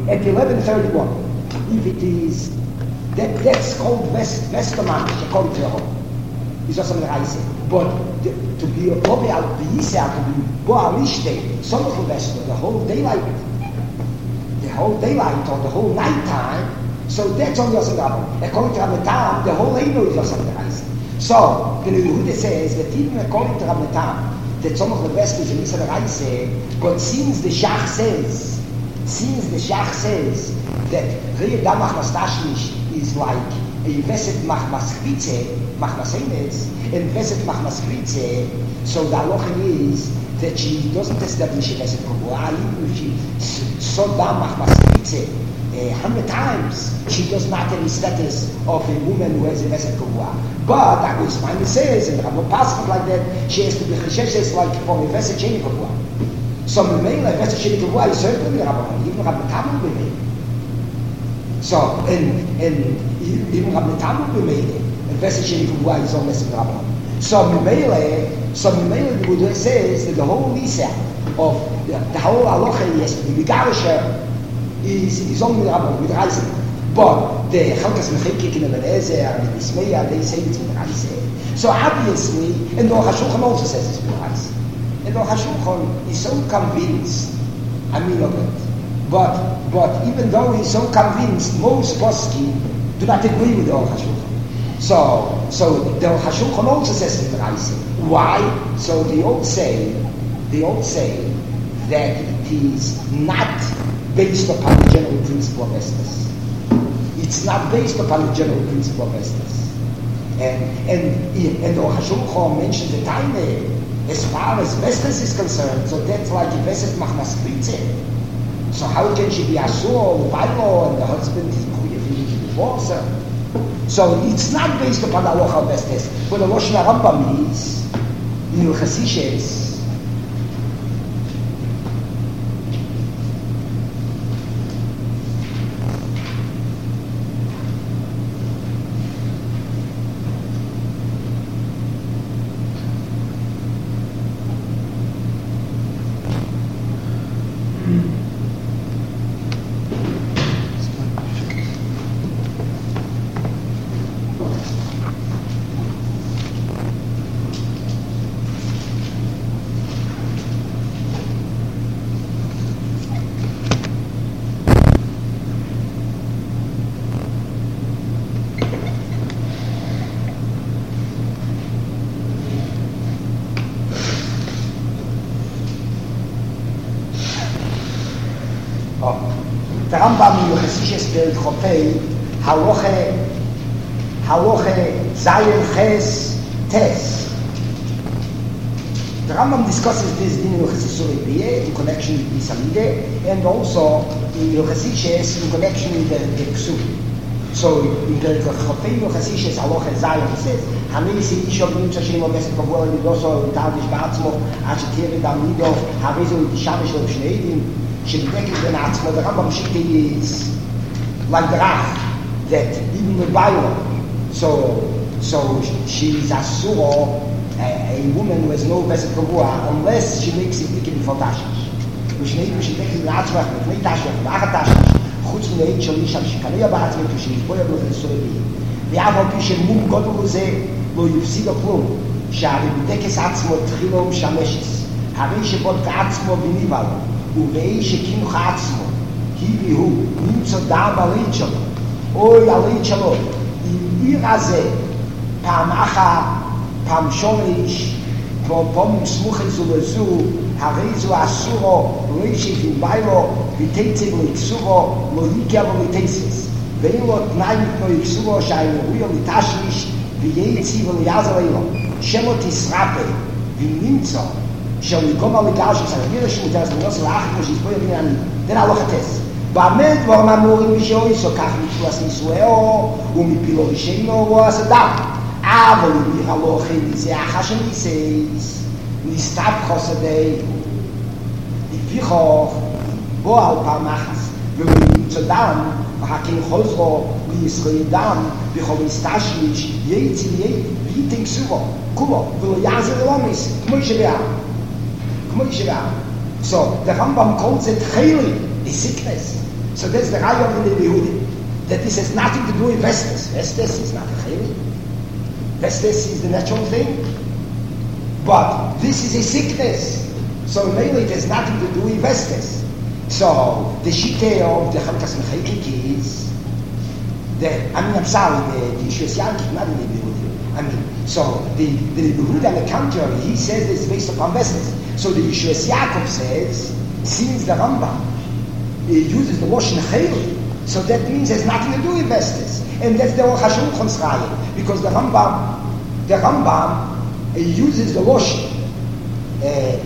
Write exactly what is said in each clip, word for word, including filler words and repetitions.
At eleven thirty-one, if it is, that, that's called West, Westermann, according to the whole. It's just something I say. But the, to be a Bobby out the Yisrael, to be Boalishte, some of the Wester, the whole daylight, the whole daylight or the whole night time, so that's only Yosef Rabban. According to Ramatam, the whole Eino is Yosef Rabban. So, the Yehuda says that even according to Ramatam, that some of the Westers in Yisrael Reise, but since the Shach says, since the Shach says that Rei Damach Mastashnish is like a Veset Mach Maskritze, Mach Masenes, and Veset Mach Maskritze, so the halacha is that she doesn't establish a Veset Kavua, even if she so Damach Maskritze a hundred times, she does not have the status of a woman who has a Veset Kavua. But Agus Maimon says, and Rabbi Pasuk like that, she has to be Cheshes like for a Veset Sheni Kavua. So the male like Veset Sheni Kavua is certainly Rabbi, even Rabbi Tamu be made. So, and, and even Rabbi Tamu be made, and Veset Sheni Kavua is almost a Rabbi. So the male, so the male the Buddha says that the whole Nisa of the, the whole Aloha yes, the Vigarisha is, is only Rabbi, with Reisen. But the Chalkas Mechekik in Ebenezer and the Ismaiah, they say it's with Reisen. So obviously, and the Hashulchan also says it's with Reisen. And the Hashulchan is so convinced, I mean of it. But, but even though he's so convinced, most Boski do not agree with the Hashulchan. So, so the Hashulchan also says it's with Reisen. Why? So they all say, they all say that it is not based upon the general principle of Estes. It's not based upon the general principle of Estes. And and and the Hashulchan mentioned the time as far as Estes is concerned, so that's like a Veset Machmas Kritze. So how can she be Asur, Bailo, and the husband is feeling to divorce her? So it's not based upon the halacha of Estes. But the Lashon HaRambam is, in the Chasishes, the Rambam in Yochesishes Perik Chopei, Haloche, Haloche, Zayin Ches, Tes. The Rambam discusses this in Yochesishes in connection with Bisamide, and also in Yochesishes in connection with the, the Ksuv. So in Perik Chopei, Yochesishes, Haloche, Zayin says, Hanisi Ishov Nimtza Shem Obeset Kavua Nidoso, Tadish Batzmo, Ashetiri Damido, Havizu Shamish Lo Shneidim, שבדקת בין עצמו, הרמב"ם שיקי is like the Rach, that even the Bible, so, so she is Asuro, a, a woman who has no Veset Kavua, unless she makes it big before Tashish. ושנית, ושבדקת בין עצמך, לפני Tashish, ואחר Tashish, חוץ מן העיד שלי שם, שקניה בעצמך, ושנתבוא ידו לסורי בי. ואף על פי שמום גודל לזה, לא יפסיד כלום, שהרי בדקס עצמו תחילו משמשס, הרי שבודק עצמו בניבל, ובאי שכינוך עצמו, כי הוא נמצא דם הליד שלו, אוי הליד שלו, עיר הזה, פעם אחת, פעם שומש, פעם סמוכת זו לזו, הרי זו אסורו, לא ישך יובילו, ותצב לקסורו, לא יקר ולתסס, ואין לו תנאי מתנו יקסורו, שהאלוהיו לתשמיש, וייצי וליעזר אילו, שמות ישרפה, ונמצא, shall we come out gash and here should tell us was lach was is boy in then I look at this ba med war man nur in show so kach mit was nicht so und mit pilo shino was da aber wir hallo hin diese haschen ist nicht stab kostet die vier wo al paar machs wir zu dann hakin holzro wie es redam wir haben stashlich jetzt jetzt wie denkst du kubo will ja sehr lang ist muss ich ja So, the Rambam calls it chayli, the sickness. So that's the Raya of the Yehudi. That this has nothing to do with Vestes. Vestes is not a chayli. Vestes is the natural thing. But this is a sickness. So mainly it has nothing to do with Vestes. So the shite of the Chalkas Mechayik is the, I mean, I'm sorry, the, the Yeshua not in the Yehudi. I mean, so the, the Yehudi on the contrary, he says it's based upon Vestes. So the Yeshua Yaakov says, since the Rambam, he uses the Lashon Chayli, so that means it has nothing to do with Vestes. And that's the Aruch HaShulchan's Raya, because the Rambam, the Rambam uh, uses the Lashon, uh,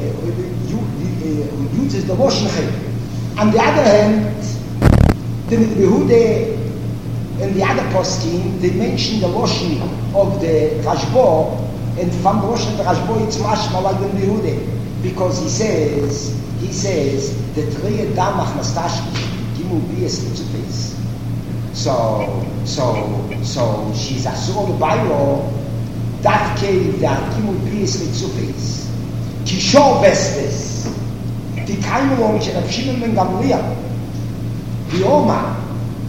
uh, uses the Lashon Chayli. On the other hand, the Yehuda and the other poskim, they mention the Lashon of the Rashbo, and from the Lashon of the Rashbo, it's mashma like the Yehuda. Because he says, he says, the Trei Damach Nastashki, Gimel Bias Litzufis. So, so, so, she's a sort of Bayo, that cave that Gimel Bias Litzufis. Kishor Vestes, the Kaimon Sherab Shimon ben Gamliel, the Oma,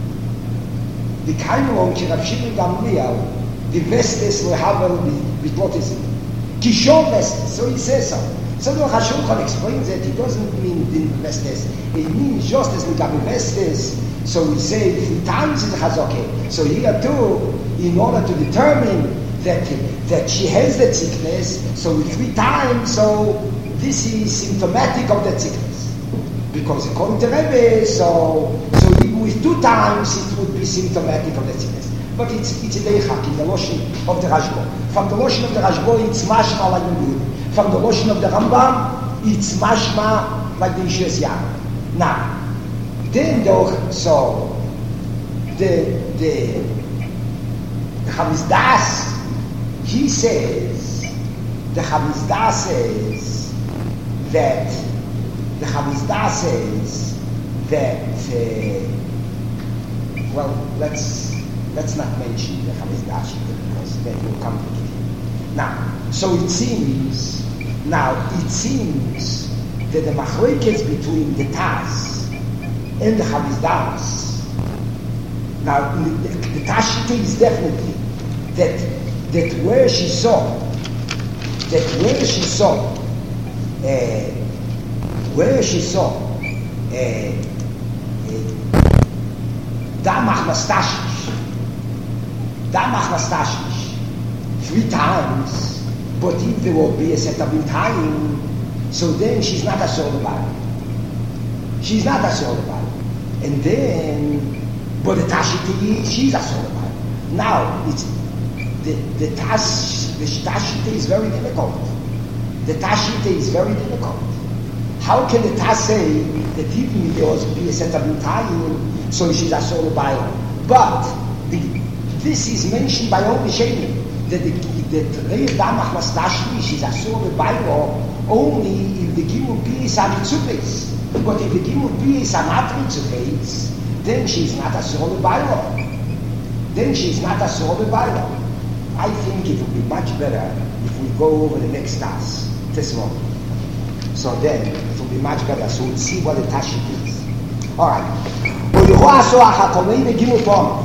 the Kaimon Sherab Shimon Gamliel, the Vestes will have with what is it? Kishor Vestes, so he says so. So the Hashulchan explains that it doesn't mean din Vestes. It means just as Gabi Vestes. So we say three times in the Chazokeh. So here too, in order to determine that that she has that sickness, so with three times, so this is symptomatic of that sickness. Because according to Rebbe, so so even with two times it would be symptomatic of that sickness. But it's it's a deichak in the Lashon of the Rashbo. From the Lashon of the Rashbo, it's mashma like the Yehudi. From the Lashon of the Rambam, it's mashma like the Yeshua Yaakov. Now, then though, so the the the Chavizdas, he says, the Chavizdas says that the Chavizdas says that uh, well, let's let's not mention the Chavizdas because that will complicate it. Now, so it seems. Now, it seems that the machlekes between the Taz and the Chavizdas, now, the, the, the Tashite is definitely that, that where she saw, that where she saw, uh, where she saw, Damach Nastashish, Damach Nastashish, three times. But if there will be a set of time, so then she's not a soul body. She's not a soul body. And then, but the Tashiti, she's a soul body. Now, it's, the, the, tash, the Tashiti is very difficult. The Tashiti is very difficult. How can the Tash say that even if there will be a set of time, so she's a soul body? But the, this is mentioned by all the Shemim. That the Rei Damach Nastashki, she's a soul of Bible only if the Gimel B'is are mitzupes. But if the Gimel B'is are not mitzupes, then she's not a soul of Bible. Then she's not a soul of Bible. I think it would be much better if we go over the next task this morning. So then it will be much better. So we'll see what the Tashit is. All right.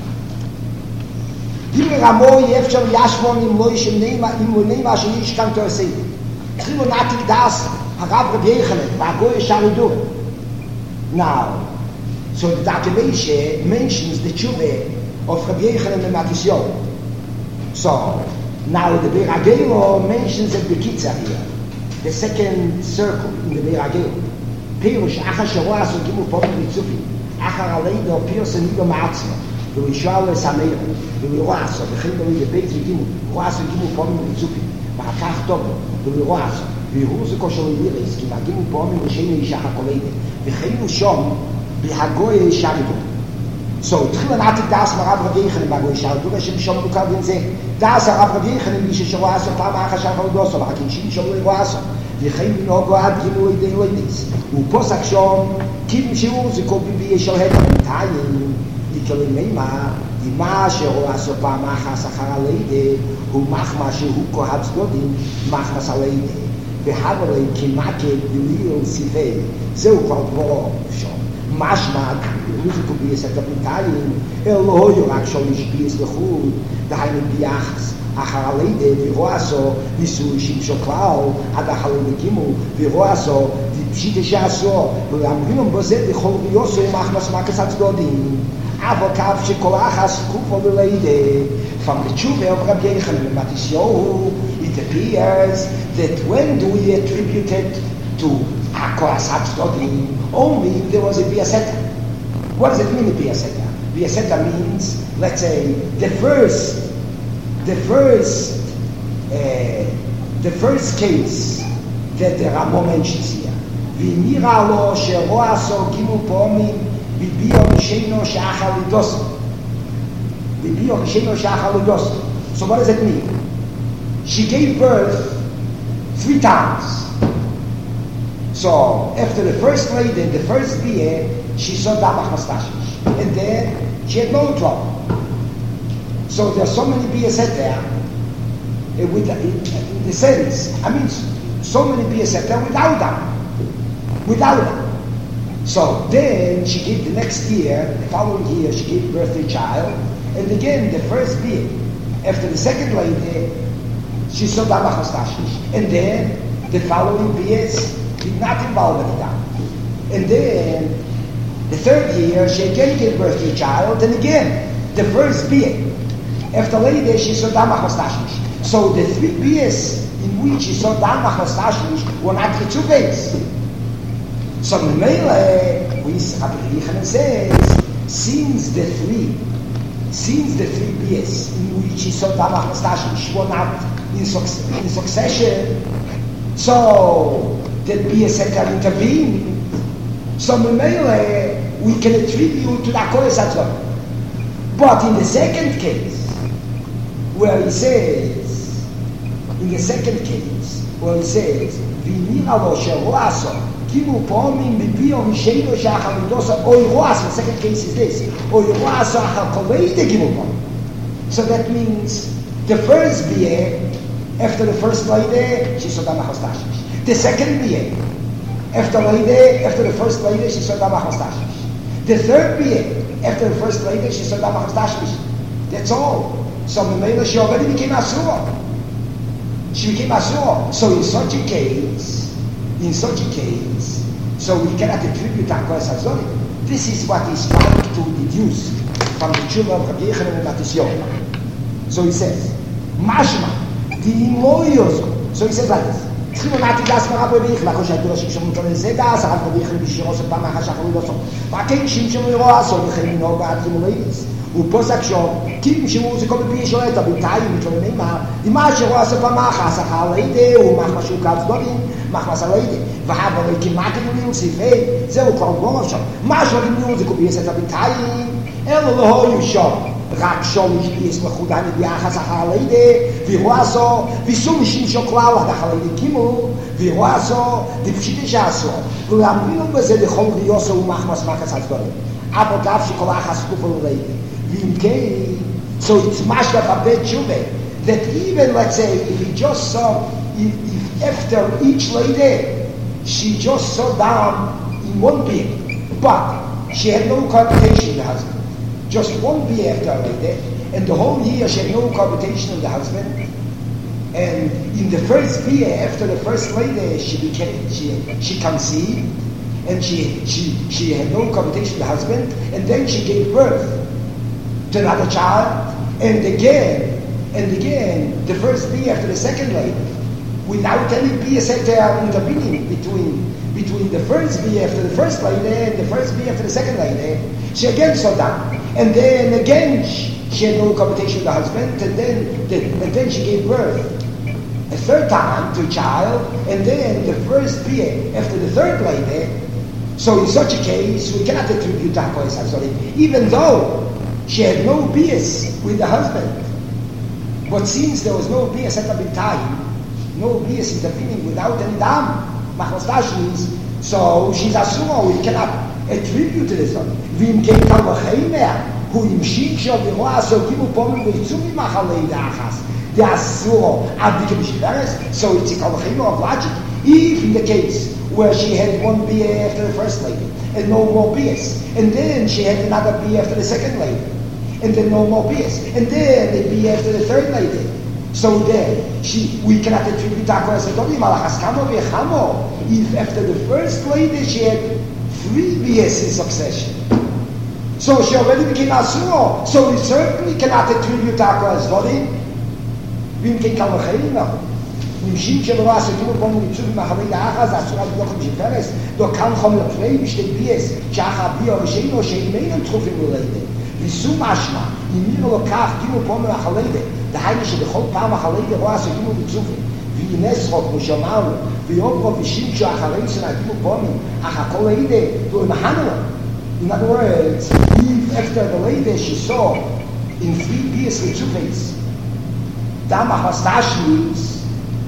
Gimel Ramoy Efshar Yashmon im Loishem Neima im Neima Sheish kan Tosei. Trillo natik das Harav Rabbi Yechanan Vagoy Sharidur. Now, so the Dakemeishe mentions the tshuva of Rabbi Yechanan and Matisyon. So now the Beir HaGeilo mentions it Bekitza here, the second circle in the Beir HaGeilo. Pirush Achar Sharoas and Gimel Pomim Mitzufi Achar Aleido Pirush and Nido Ma'atzma. וישאל לסמיר, וירועסו, וכן דברים לבית וגימו, רועסו וגימו פעמים וריצופים, ואחר טוב, וירועסו, ויראו זה כושר לירס, כי מגימו פעמים ושאין אישה הקולדת, וכן שום, בהגוי שרידו. So, התחיל לנעתיק דעס מרב רבי יחנן בהגוי שרידו, ושם שום מוכר בין זה, דעס הרב רבי יחנן, מישהו שרועסו פעם אחר שרח הודוסו, וחכים שום לרועסו, וכן נוגו עד גימו ידי לוידס, ופוסק שום, קים שיעור זה קובי בישל הדם, Ikele Meima, the Masha who has a Pamachas Haraleide, who Machma, who cohabs Godin, Machmas Aleide, the Havale, Kimake, the real Sive, Zilkot Shom, Mashma, music could be a set up in time, Elohoyo actually should be a slechud, the Haile Biachas, Acharaleide, Viroaso, Nisu Shimsho Klau, Adachalele Gimu, Viroaso, the Pshite Shaso, Ramrinum Bozet, the Holvioso, Machmas Makas Godin, Avokav Shekolachas, Kufo Leide, from the Tshuva of Rabbi Yochanan Matisyohu, it appears that when do we attribute it to Akoras Hatzdodim, only if there was a Biaseta. What does it mean, a Biaseta? Biaseta means, let's say, the first, the first, uh, the first case that the Ramo mentions here. V'nira lo sheroa so gimu pomim v'biyo misheno she'achal lidoso. V'biyo misheno she'achal lidoso. So what does it mean? She gave birth three times. So after the first lady, the first beer, she saw Damach Mastashish. And then she had no trouble. So there are so many beers set there, uh, with, uh, in the sense, I mean, so many beers set there without them. Without them. So then she gave the next year, the following year, she gave birth to a child. And again, the first beer, after the second lady, she saw Damach Mastashish. And then the following beers, did not involve any doubt. And then, the third year, she again gave birth to a child, and again, the first beer. After later, she saw Damach Mastashish. So the three beers in which she saw Damach Mastashish were not the two beers. So the Mele, Rabbi Yochanan says, since the three, since the three beers in which she saw Damach Mastashish were not in, su- in succession, so that be a second intervene. So Memele, we can attribute to the Akoras Hatzdodim. But in the second case, where he says, in the second case, where he says, V'nira lo sheroaso, kimu pomim b'pio misheno she'achal lidoso, oiroaso, the second case is this, oiroaso achal koleide kimu pomim. So that means, the first beer, after the first lady, she saw Damach Mastashish. The second beer, after lady, after the first lady, she saw Damach Mastashish. The third beer, after the first lady, she saw Damach Mastashish. That's all. So Memele, she already became Asura. She became Asura. So in such a case, in such a case, so we cannot attribute Akoras Hatzdodim. This is what he's trying to deduce from the Tshuva of Rabbi Yochanan and Matisyohu. So he says, Mashma, the Imoyos. So he says like this. צריכים לדעת גס מרב רביך, לאחר שהתורה שמשמעו כאן לזה גס, הרב רביך בשירו של פעם אחת שחרו לא סוף. וכן שמשמעו ירוע עשו, וכן מנהוג בעד חימולאיס. הוא פוסק שום, כי משמעו זה כל בפי שואלת, בינתיים מתלוננים מה, דמה שרוע עשו פעם אחת, שחר לידי, הוא מחמא שהוא כצדודים, מחמא סלידי. והאבא כמעט גמליון סיפי, זהו כבר גמור שם. מה שגמליון זה קובי יסת הבינתיים, אלו לא היו שם. רק שום יש מחודן ביחס אחר לידי, וירועסו, ויסו משום שוקלאו, אחר לידי קימו, וירועסו, דפשיטי שעשו, ולאמרינו בזה לכל ריוסו ומחמס מחס הצדורים. אבל דף שכל אחס קופו לידי. ואם כן, so it's much like a bad tshuva, that even, let's say, if he just saw, if, if after each lady, she just saw down in one being, but she had no cohabitation with the husband. Just one beer after a lady, and the whole year she had no cohabitation with the husband. And in the first beer after the first lady, she became she she conceived, and she she she had no cohabitation with the husband, and then she gave birth to another child, and again and again the first beer after the second lady, without any beer set there intervening between between the first beer after the first lady and the first beer after the second lady. She again saw down, and then again she, she had no cohabitation with the husband, and then the, and then she gave birth a third time to a child, and then the first beer after the third lady. So in such a case, we cannot attribute Akoras Hatzdodim, even though she had no beers with the husband. But since there was no beer set up in time, no beers intervening without any dam, Mastashish, so she's asura, we cannot attribute to this one. ואם כן קל וחיים מה, הוא המשיך שם ורואה סוקים ופומים ויצאו ממחלי דאחס. דאסורו, עד דיקה בשברס, so it's a קל וחיים of logic. If in the case where she had one beer after the first lady, and no more beers. And then she had another beer after the second lady, and then no more beers. And then the beer after the third lady. So then, she, we cannot attribute her as a Dodim, if after the first lady she had three beers in succession. So she already became Asura. So we certainly cannot attribute her as Dodim. Vim ken kalachayim now. Nimshim shelo asa kimu pomu mitzuvim achavei da'achaz Asura b'lochem sheferes do kan chom leplei b'shtei bies she'acha biyo v'sheino she'imeinem tchufim l'leide v'sum ashma imir lokach kimu pomu achaleide דהיינו שבכל פעם אחרי דרוע שגימו בצופים וינסחוק ושמענו ויוברו ושימשו אחרי שנגימו פומים אך הכל לידה ולמחנו. In other words, if after the lady she saw in three beers with two face damach mastashis,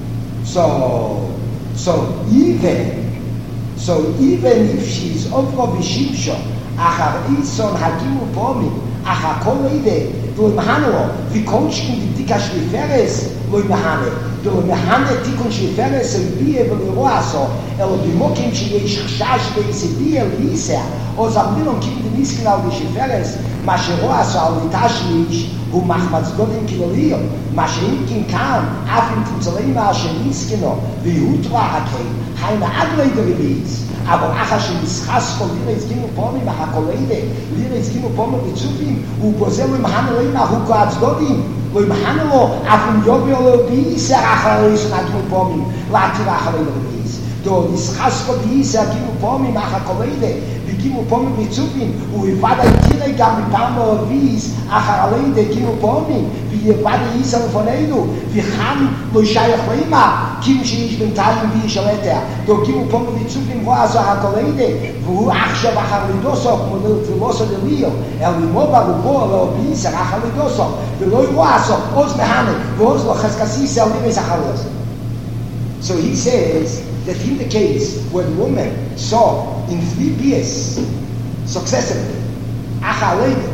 so so even so even if she's ovro v'shimsho achar ison hagimu pomim ach הכל לידה do mahano vi konchkin di dika shliferes lo mahane do mahane tikon shliferes el bie vel roaso el bi mokim shi yesh khashash be isbie lisa o zamilon kim di miskinal di shliferes ma shroaso al tashlish u mahmaz godin kilolio ma shinkin kam afim tzelema shmiskino vi utra hakay hayna aglei de release aber achas in schas von dir ist ging vor mir nach kollege wir ist ging vor mir zu ihm und posel im hanel nach hukat dodim wo im hanel auf dem jobio bi sarach ist nach vor mir lati nach ist do ist schas von dieser ging vor mir nach kollege wir ging vor mir zu ihm und ich war da dir gar mit pamo wie ach allein der ging vor mir wie war die ist von einu wir haben wo ich ja immer kim shi ich bin teilen wie ich letter do ging vor mir zu ihm war הקוליידה, והוא עכשיו אחר לידוסוף, מודל פילוסו דליו, אל לימובה ובו לא ביסר אחר לידוסוף, ולא ירועסוף, עוז מהנה, ועוז לא חזקסיס אל לימס אחר לידוסוף. So he says that in the case where the woman saw in three beers successively, אחר לידה,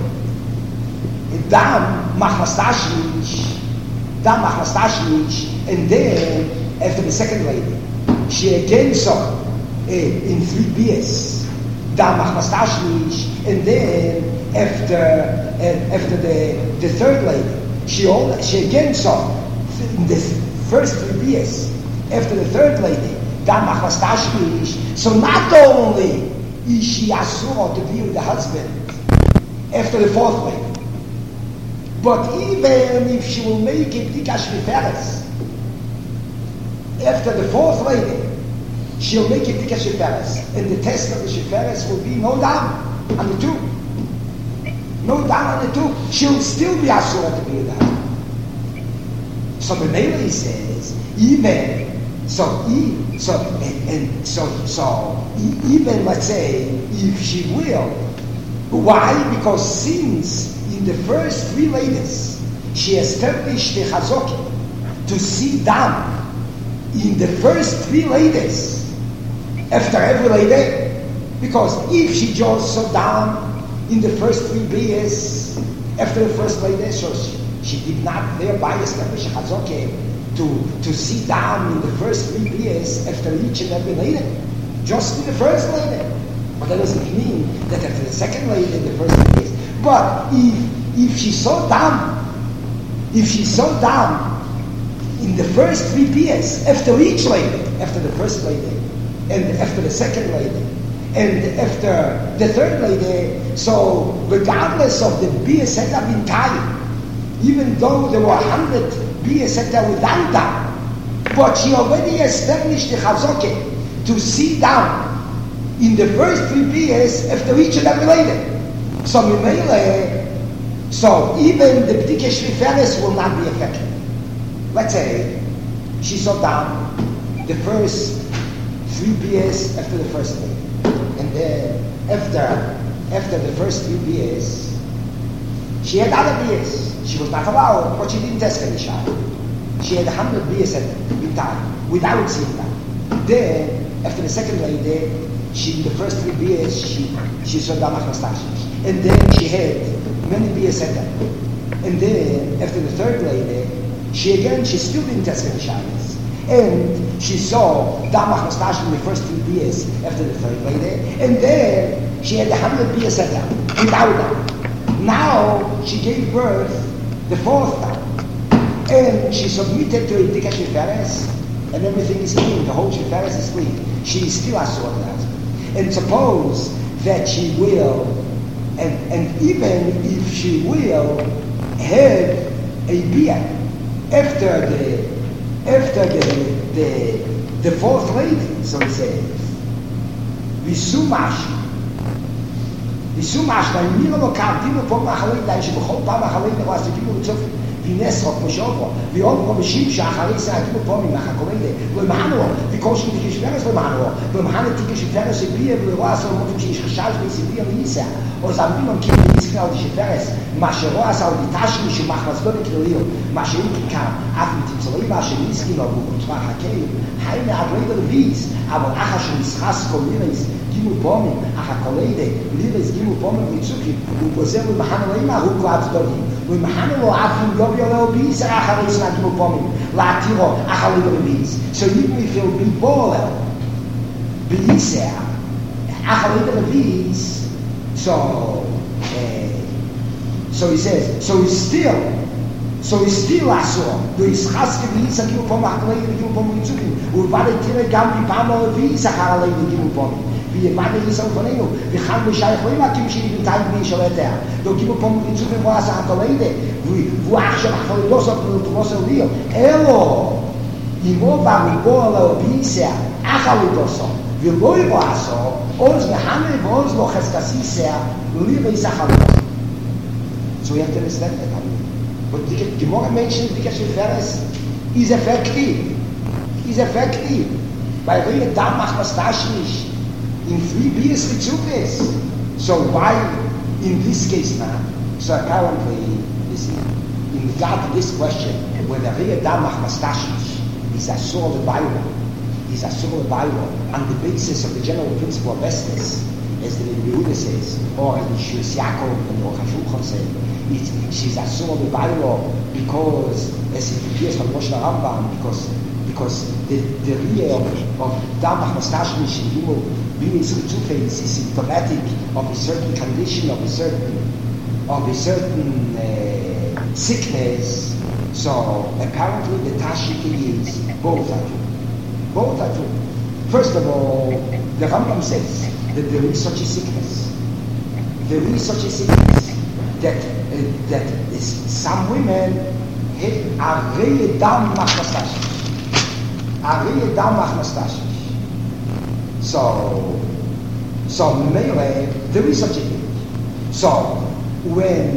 דם מחמסטשליש, דם מחמסטשליש, and then after the second lady, she again saw Uh, in three beers, da machmastashlish, and then after uh, after the the third lady, she all she again saw in the first three beers. After the third lady, da machmastashlish. So not only is she asur to be with the husband after the fourth lady, but even if she will make it dikash miferes after the fourth lady, she'll make it dika sheferes, and the test of the sheferes will be no down on the two. No down on the two. She'll still be asura to be with the husband. So the Mele says, even so, e, so and, and so so e, even let's say if she will, why? Because since in the first three ladies she established the chazoki to see down in the first three ladies. After every lady, because if she just saw down in the first three beers, after the first lady, so she, she did not thereby establish a chazoke to, to sit down in the first three beers after each and every lady, just in the first lady. But that doesn't mean that after the second lady, the first three beers. But if if she saw down, if she saw down in the first three beers after each lady, after the first lady, and after the second lady, and after the third lady, so regardless of the beer setup in time, even though there were a hundred beer setup without that, but she already established the chazoke to sit down in the first three beers after each and every lady. So Mimele, so even the B'dike Shliferes will not be affected. Let's say she saw down the first three beers after the first lady, and then after after the first three beers, she had other beers. She was not allowed, but she didn't test any shot. She had a hundred beers at the time without seeing that. Then after the second lady, she in the first three beers she she saw damach mastashis, and then she had many beers at that. And then after the third lady, she again she still didn't test any shots. And she saw Damach Nastashim in the first three years after the third lady, and then she had a hundred years at her, without her. Now she gave birth the fourth time, and she submitted to a Dika Sheferes, and everything is clean, the whole Sheferes is clean. She is still a sword husband. And suppose that she will, and, and even if she will have a beer after the after the the the fourth lady, so it says, Visumash Visumash na mira lo cardino por ma halei da shbkhol pa ma halei da was tipo tsof vines rot moshovo vi on ko mishim shachari sa tipo po mi ma hakolede lo mahano vi kosh di kishveres lo mahano lo mahano ti kishveres se bie lo was lo mo ti shachal vi se bie mi sa o zambino ki mi iskra di kishveres ma shero asa di tashi shi ma khas do niklo ma shi ka af mit tzoi ma shi iski lo bu twa hakei hayne adrede de vis aber acha shi ischas komiris gimu pomi acha kolede lires gimu pomi mitsuki u posem mahano ima hu kwat do we mahano lo af yo yo lo bis acha is na gimu pomi la tiro acha lo bis so even if you be bola bisa acha lo bis so uh, so he says so he's still so he's still aso do is haske bis a gimu pomi acha lo gimu pomi mitsuki u vale tire gambi pamo bis acha lo gimu pomi wie meine Lisa von Eno, wir haben mich eigentlich immer kimchi in Teil wie schon weiter. Do gibt vom zu viel was an Kollege, wie wo ach schon von dos auf do was wir. Elo. I mo ba mi bola obisa, ach ali dos. Wir wollen was so, uns wir haben wir uns noch es kasisa, liebe ich sag halt. So ihr habt das dann. Und die die morgen Menschen, die ich verres, ist effektiv. Ist effektiv. Weil wir da macht das das nicht. In three beers the truth is. So why in this case now? So apparently, listen, in regard to this question, whether Ria Damach Mastashish is a soul of the Bible, is a soul of the Bible on the basis of the general principle of Vestas, as the Yehuda says, or as the Shus Yaakov and the Ochashulchan say, it's, she's a soul of the Bible because, as it appears from Rosh Rambam, because because the the Ria of, of Damach Mastashish in Himel being schizophrenic is symptomatic of a certain condition, of a certain, of a certain uh, sickness. So apparently the Tashik is both are true. Both are true. First of all, the Rambam says that there is such a sickness. There is such a sickness that uh, that is, some women are really dam machnastash. Are really dam machnastash. So, so melee, there is such a thing. So, when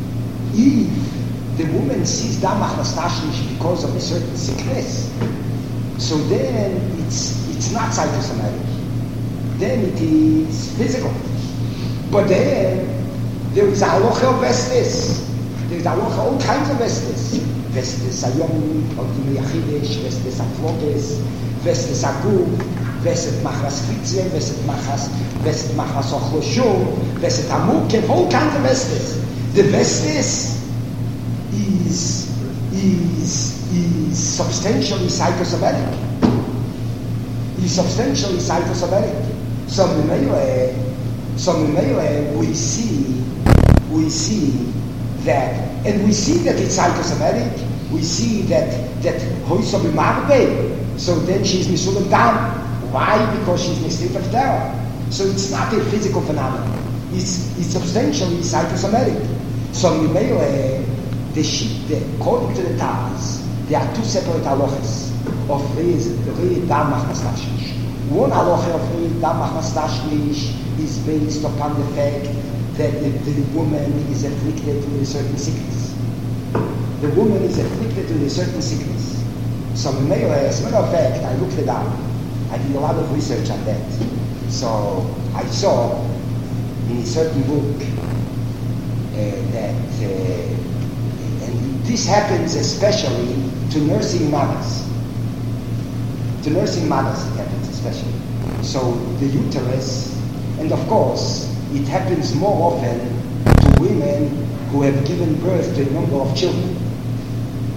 if the woman sees damach nastashnish because of a certain sickness, so then it's it's not psychosomatic. Then it is physical. But then there is a halacha of vestes. There is a halacha all kinds of vestes. Vestes ayom, odimi achidesh, vestes afloges, vestes aguf. Veset machas fitze, veset machas, veset machas ochloshum, veset amuke, all kinds of vestes. The vestes is is is substantially psychosomatic. Is substantially psychosomatic. So melee, so melee, we see, we see that, and we see that it's psychosomatic. We see that that hoiso b'marbe. So then she's misulam down. Why? Because she's in a state of terror. So it's not a physical phenomenon. It's it's substantially psychosomatic. So the the according to the Taz, there are two separate halachas of Rei Damach Nastashnish. One halacha of Rei Damach Nastashnish is based upon the fact that the, the woman is afflicted with a certain sickness. The woman is afflicted with a certain sickness. So as a matter of fact, I looked it up. I did a lot of research on that. So I saw in a certain book uh, that, uh, and this happens especially to nursing mothers. To nursing mothers it happens especially. So the uterus, and of course, it happens more often to women who have given birth to a number of children. A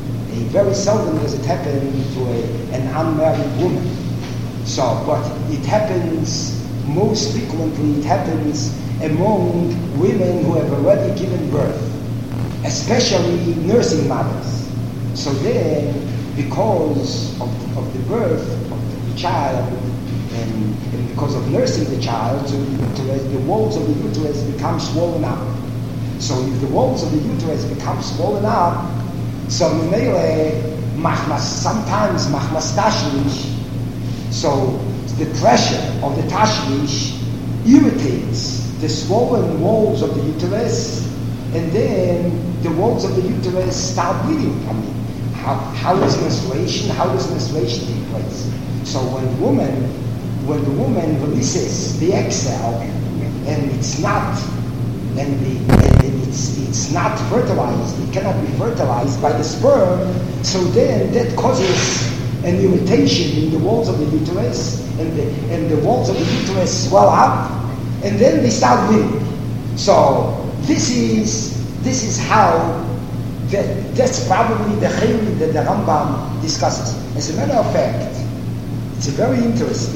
very seldom does it happen to a, an unmarried woman. So, but it happens, most frequently it happens among women who have already given birth, especially nursing mothers. So then, because of, of the birth of the child, and, and because of nursing the child, so the, uterus, the walls of the uterus become swollen up. So if the walls of the uterus become swollen up, so machmas, sometimes machmas tashlish, so the pressure of the tashlish irritates the swollen walls of the uterus, and then the walls of the uterus start bleeding. I mean, how, how is menstruation? How does menstruation take place? So when the woman, when the woman releases the egg cell, and it's not, and, the, and it's it's not fertilized, it cannot be fertilized by the sperm. So then that causes an irritation in the walls of the uterus, and the and the walls of the uterus swell up, and then they start bleeding. So this is this is how that that's probably the chayli that the Rambam discusses. As a matter of fact, it's very interesting.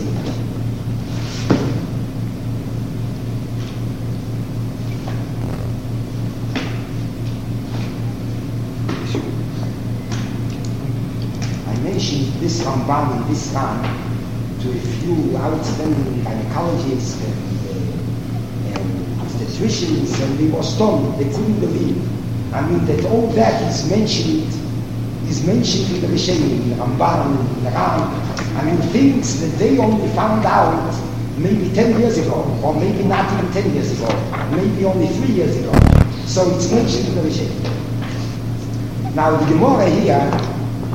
I mentioned this Rambam in this time to a few outstanding gynecologists and, uh, and obstetricians, and they were stunned. They couldn't believe. I mean, that all that is mentioned, is mentioned in the Rishonim, in the Ramban, in the Ram. I mean, things that they only found out maybe ten years ago, or maybe not even ten years ago, maybe only three years ago. So it's mentioned in the Rishonim. Now, the Gemara here,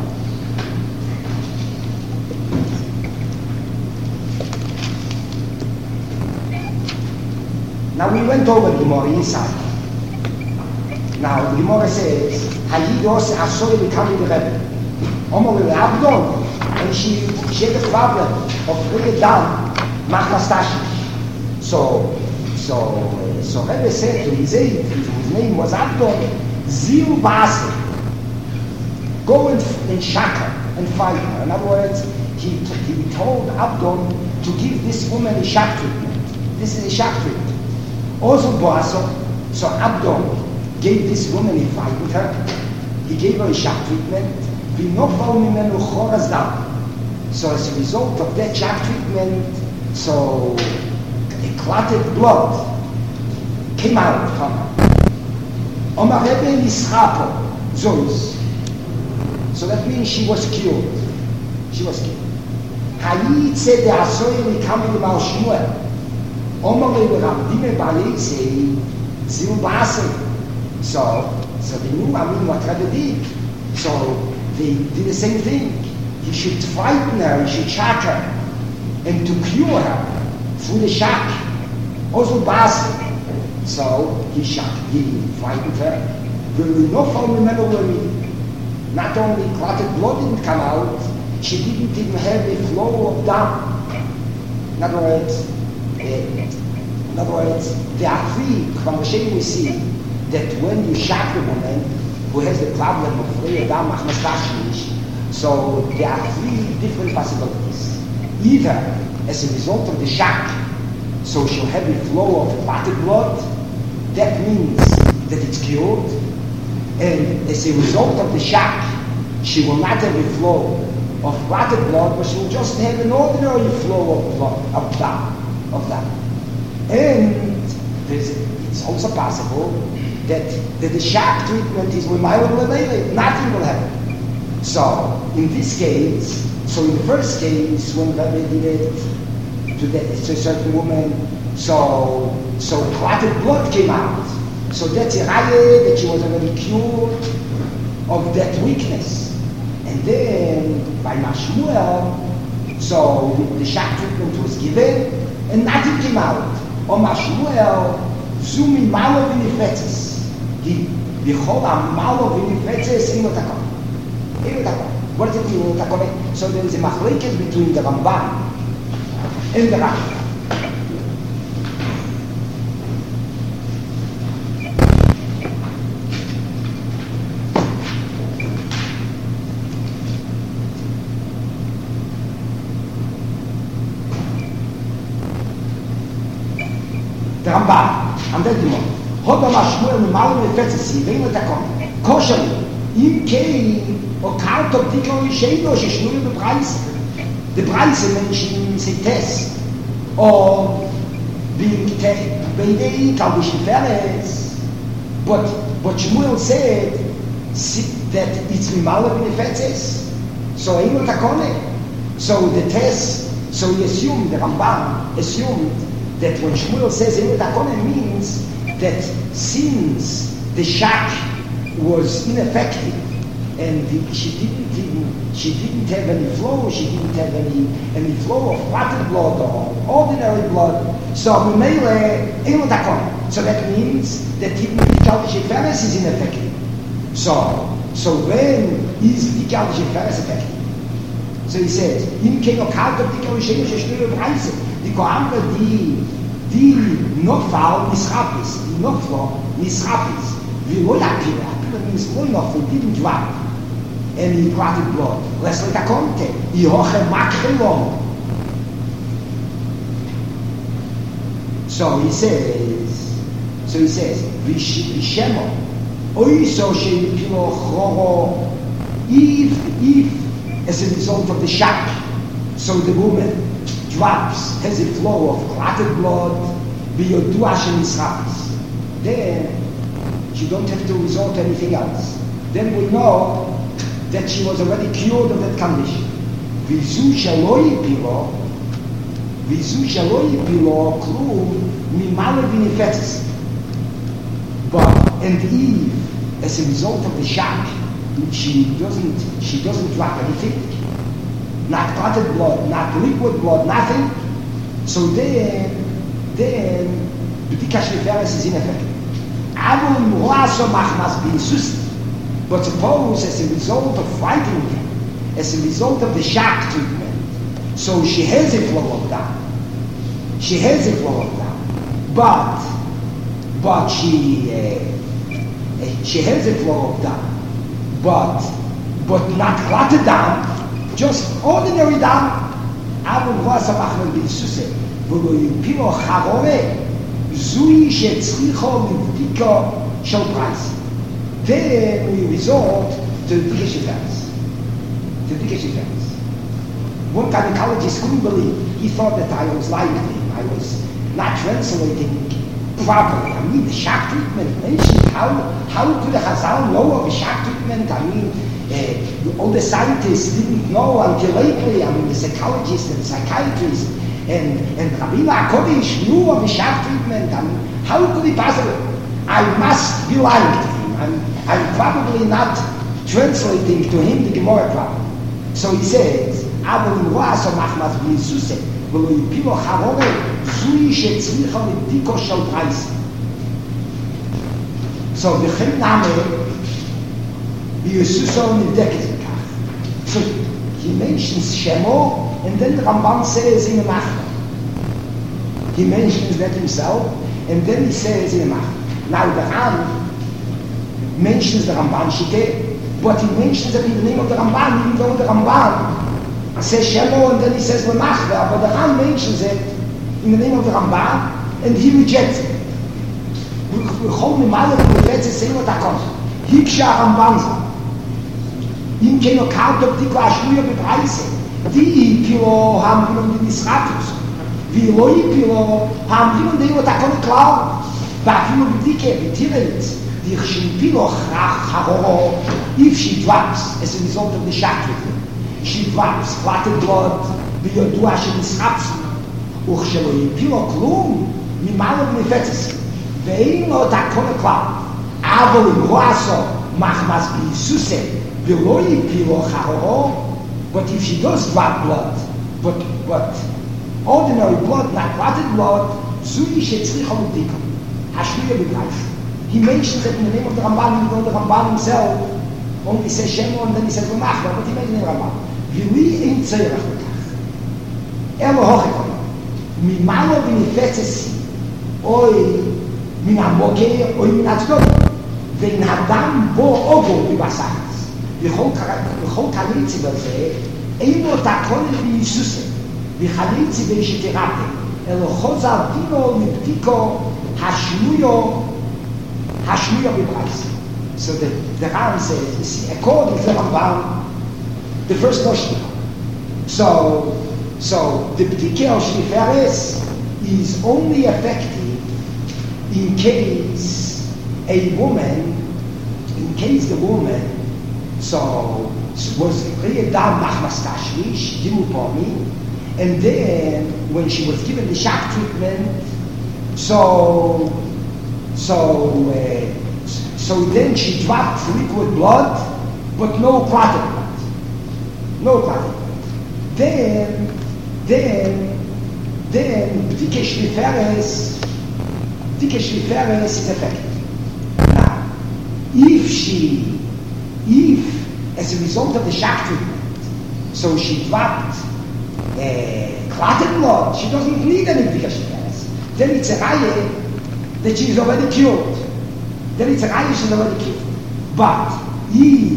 now we went over the Gemara inside. Now, the Gemara says, Hayidos Asoy becoming the Rebbe. Omar will have done, and she, she had a problem of bringing down Machmastashi. So, so, so Rebbe said to his aide, his name was Abdon, Zil Base. Go and, and shack her and fight her. In other words, he, he told Abdon to give this woman a shock treatment. This is a shock treatment. Also, Boaso, so Abdon gave this woman a fight with her. He gave her a shock treatment. So as a result of that shock treatment, so a clotted blood came out from her. Omar Rebbe Nischapo, Zois. So that means she was killed. She was killed. Hayitze de Asoy Mikami Mal Shmuel. Omar Rebbe Rabdime Balei Zil Basel. So, so they knew, I mean, what Rebbe did. So they did the same thing. He should frighten her, he should shock her, and to cure her through the shock. Also Basel. So he shocked, he frightened her. Will we not remember when not only clotted blood didn't come out, she didn't even have a flow of blood. In other words, uh, in other words, there are three, from the shame we see, that when you shock a woman who has the problem of Rei Adam Machmas Tashlish, so there are three different possibilities. Either as a result of the shock, so she'll have a flow of clotted blood, that means that it's cured, and as a result of the shock, she will not have a flow of clotted blood, but she will just have an ordinary flow of blood, of blood, of blood. And it's also possible that, that the shock treatment is with myelin, nothing will happen. So, in this case, so in the first case, when Rebbe did it to, the, to a certain woman, so, so clotted blood came out. So that's a raya that she was already cured of that weakness. And then, by Mashmuel, so the, the shock treatment was given, and nothing came out. Or Mashmuel, Zumi malo vinifetzes. He, Bichol amalo vinifetzes in Otakon. In Otakon. What does it mean in Otakon? So there is a machlekes between the Ramban and the Rambam. der Ramban, am der Dimon. Hat er mal Schmuel mit Malen mit Fetzesi, wen wird er kommen? Koschel, ihm kein, o kalt ob die Koi Schädo, sie Schmuel mit Preise. Die Preise Menschen sind das. O, wie bei denen, kann ich nicht verletzt. But, but Shmuel said that it's Mimala in the Fetzes. So he will takone. So the test, so he assumed, the Ramban assumed that when Shmuel says he will takone means that since the shak was ineffective and the, she didn't even, she didn't have any flow, she didn't have any any flow of clotted blood or ordinary blood. So Mimele he will takone. So that means that even the Kaldish Feres is ineffective. So, so when is the Kaldish Feres effective? So he says, in Keno Kalto, the Kaldish Feres is Preise. The Koamra, the, the Nofal, Nisrapis, the Noflo, Nisrapis. The Loyakira, Akira means Loynof, he didn't drop any clotted blood. Less like a conte, Yoche Makrelom. So he says, So he says, Vishemo, Oiso Sheipilo Choro, if, if, as a result of the shock, so the woman drops, has a flow of clotted blood, Biyodu Hashem Israfis, then she don't have to resort to anything else. Then we know that she was already cured of that condition. Vizu Shaloi Pilo, Vizu Shaloi Pilo, Klum, Mimale Vinifetis. But and Eve, as a result of the shock, she doesn't she doesn't drop anything, not clotted blood, not liquid blood, nothing. So then then B'dika Shleferes is ineffective. Avul Muaso Machmas B'Yisus. But suppose as a result of fighting him, as a result of the shock treatment, so she has a flow of that. She has a flow of that. But But she uh, she has a flow of dam, but but not clotted dam, just ordinary dam. Avul vasa machmer b'Yisuse, v'lo yipilo charore, zui shetzricho mivdika shel Preis. Then we resort to the B'dika Sheferes. To the B'dika Sheferes. One gynecologist couldn't believe. He thought that I was lying to him. I was not translating properly. I mean, the shock treatment mentioned, how, how could a Chazal know of a shock treatment? I mean, uh, all the scientists didn't know until lately. I mean, the psychologists and psychiatrists and, and Rabbeinu HaKodesh knew of a shock treatment. I mean, how could it possibly? I must be lying to him. I'm, I'm probably not translating to him the Gemara properly. So he says, Avol Muaso Machmas B'Yisuse, V'lo Yipilo Charore, Zui Shetzricha L'Bdiko Shel Preis. So the Chem Name, B'Yisuso Nivdeket V'kach. So he mentions Shemo, and then the Ramban says in the Machna. He mentions that himself, and then he says in the Machna. Now the Ram mentions the Ramban Shike, but he mentions it in the name of the Ramban, even though the Ramban says Shemo, and then he says Lemachra, but the Ram mentions it in the name of the Ramban, and he rejects it. We hold him out of the Fetz and say what that comes. Hiksha Rambanza. Ihm keno Kartop Dikla Ashmuya Bepreise. Die Pilo haben genommen die Nisratus. Wie Loi Pilo haben genommen die what that comes klar. Ba'afilo B'dike, B'tiret. Die Pilo Charoro, if she drops as a result of the shock treatment, she drops clotted blood, B'yodu Hashem Nisratus. וכשלא יפילו כלום, ממעלה בנפצס. ואין לו את הכל הכלל. אבל אם הוא עשו מחמס ביסוסה, ולא יפילו חרורו, but if she does drop blood, but, but ordinary blood, not clotted blood, זוהי שצריכה לבדיקה. השמיע בגלייך. He mentions it in the name of the Ramban, even though the Ramban himself only says Shemo and then he says Lemachra, but he mentions the Ramban. ולי אין ציירח בכך. אלו הוכי ממעלה בנפצס, אוי מן המוקר, אוי מן הצדוד, ואין הדם בו אוגו בבסחס. וכל קליצי בזה, אין לו תקון ביסוסה, וחליצי בישתירתם, Elochoza Dino Nibdiko Hashnuyo Hashnuyo Bibrais. So the, the Ram says, you see, according to the Rambam, the first notion. So, so the B'dike of Shliferes is only effective in case a woman, in case the woman, so was Riyadam Machmas Tashlish, Dimupomi, and then when she was given the shock treatment, so, so, uh, so then she dropped liquid blood, but no clotted blood. No clotted blood. Then, then, then, B'dike Shliferes, B'dike Shliferes is effective. Now, if she, if, as a result of the shock treatment, so she dropped uh, clotted blood, she doesn't need any B'dike Shliferes. Then it's a raya that she is already cured. Then it's a raya she's already cured. But if,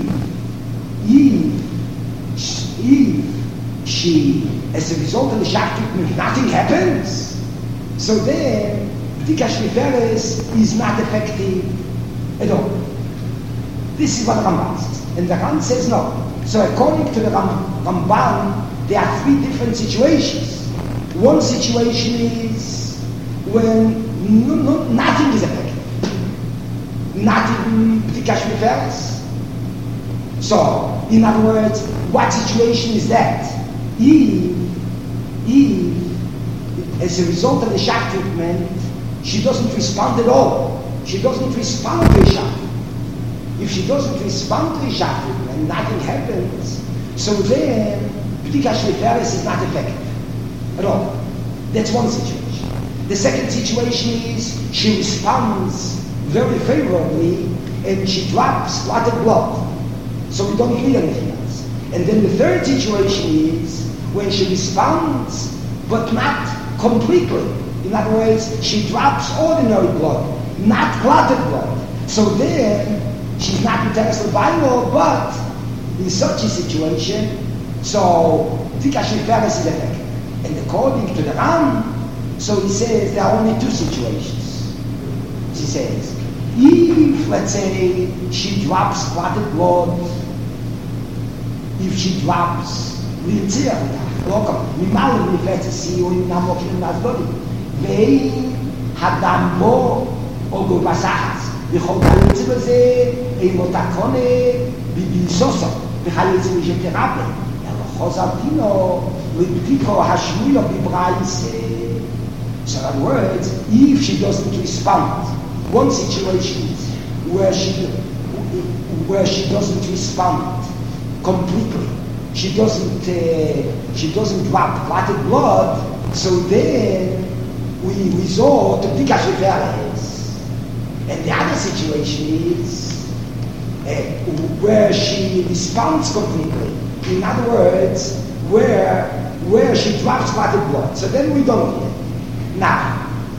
if, if she, as a result of the shock treatment, nothing happens, so then B'dike Shliferes is not effective at all. This is what Ramban says. And the Ram says no. So according to the Ram, Ramban, there are three different situations. One situation is when no, no, nothing is effective. Nothing B'dike Shliferes. So, in other words, what situation is that? If, if, as a result of the shock treatment, she doesn't respond at all. She doesn't respond to the shock treatment. If she doesn't respond to the shock treatment, nothing happens. So then, B'dike Shliferes is not effective at all. That's one situation. The second situation is she responds very favorably and she drops clotted blood. So we don't need anything else. And then the third situation is when she responds, but not completely. In other words, she drops ordinary blood, not clotted blood. So then, she's not intensely vital, but in such a situation, so B'dike Shliferes is effective. And according to the Ram, so he says there are only two situations. He says, if, let's say, she drops clotted blood, if she drops, ליציר, לא כמה, ממעלה מפלצת סיוע עם נמוקים מהזבודים, ואין הדם בו או גו בסחץ, וכל כליציר בזה, אין אותה קונה בביסוסו, וכליציר משתרבה, אלא חוזר דינו, לבדיקו השמילו בברייסה. So in other words, if she doesn't respond, one situation is where she, where she doesn't respond completely. She doesn't, uh, she doesn't drop clotted blood. So then we resort to B'dike Shliferes. And the other situation is uh, where she responds completely. In other words, where where she drops clotted blood. So then we don't need it. Now,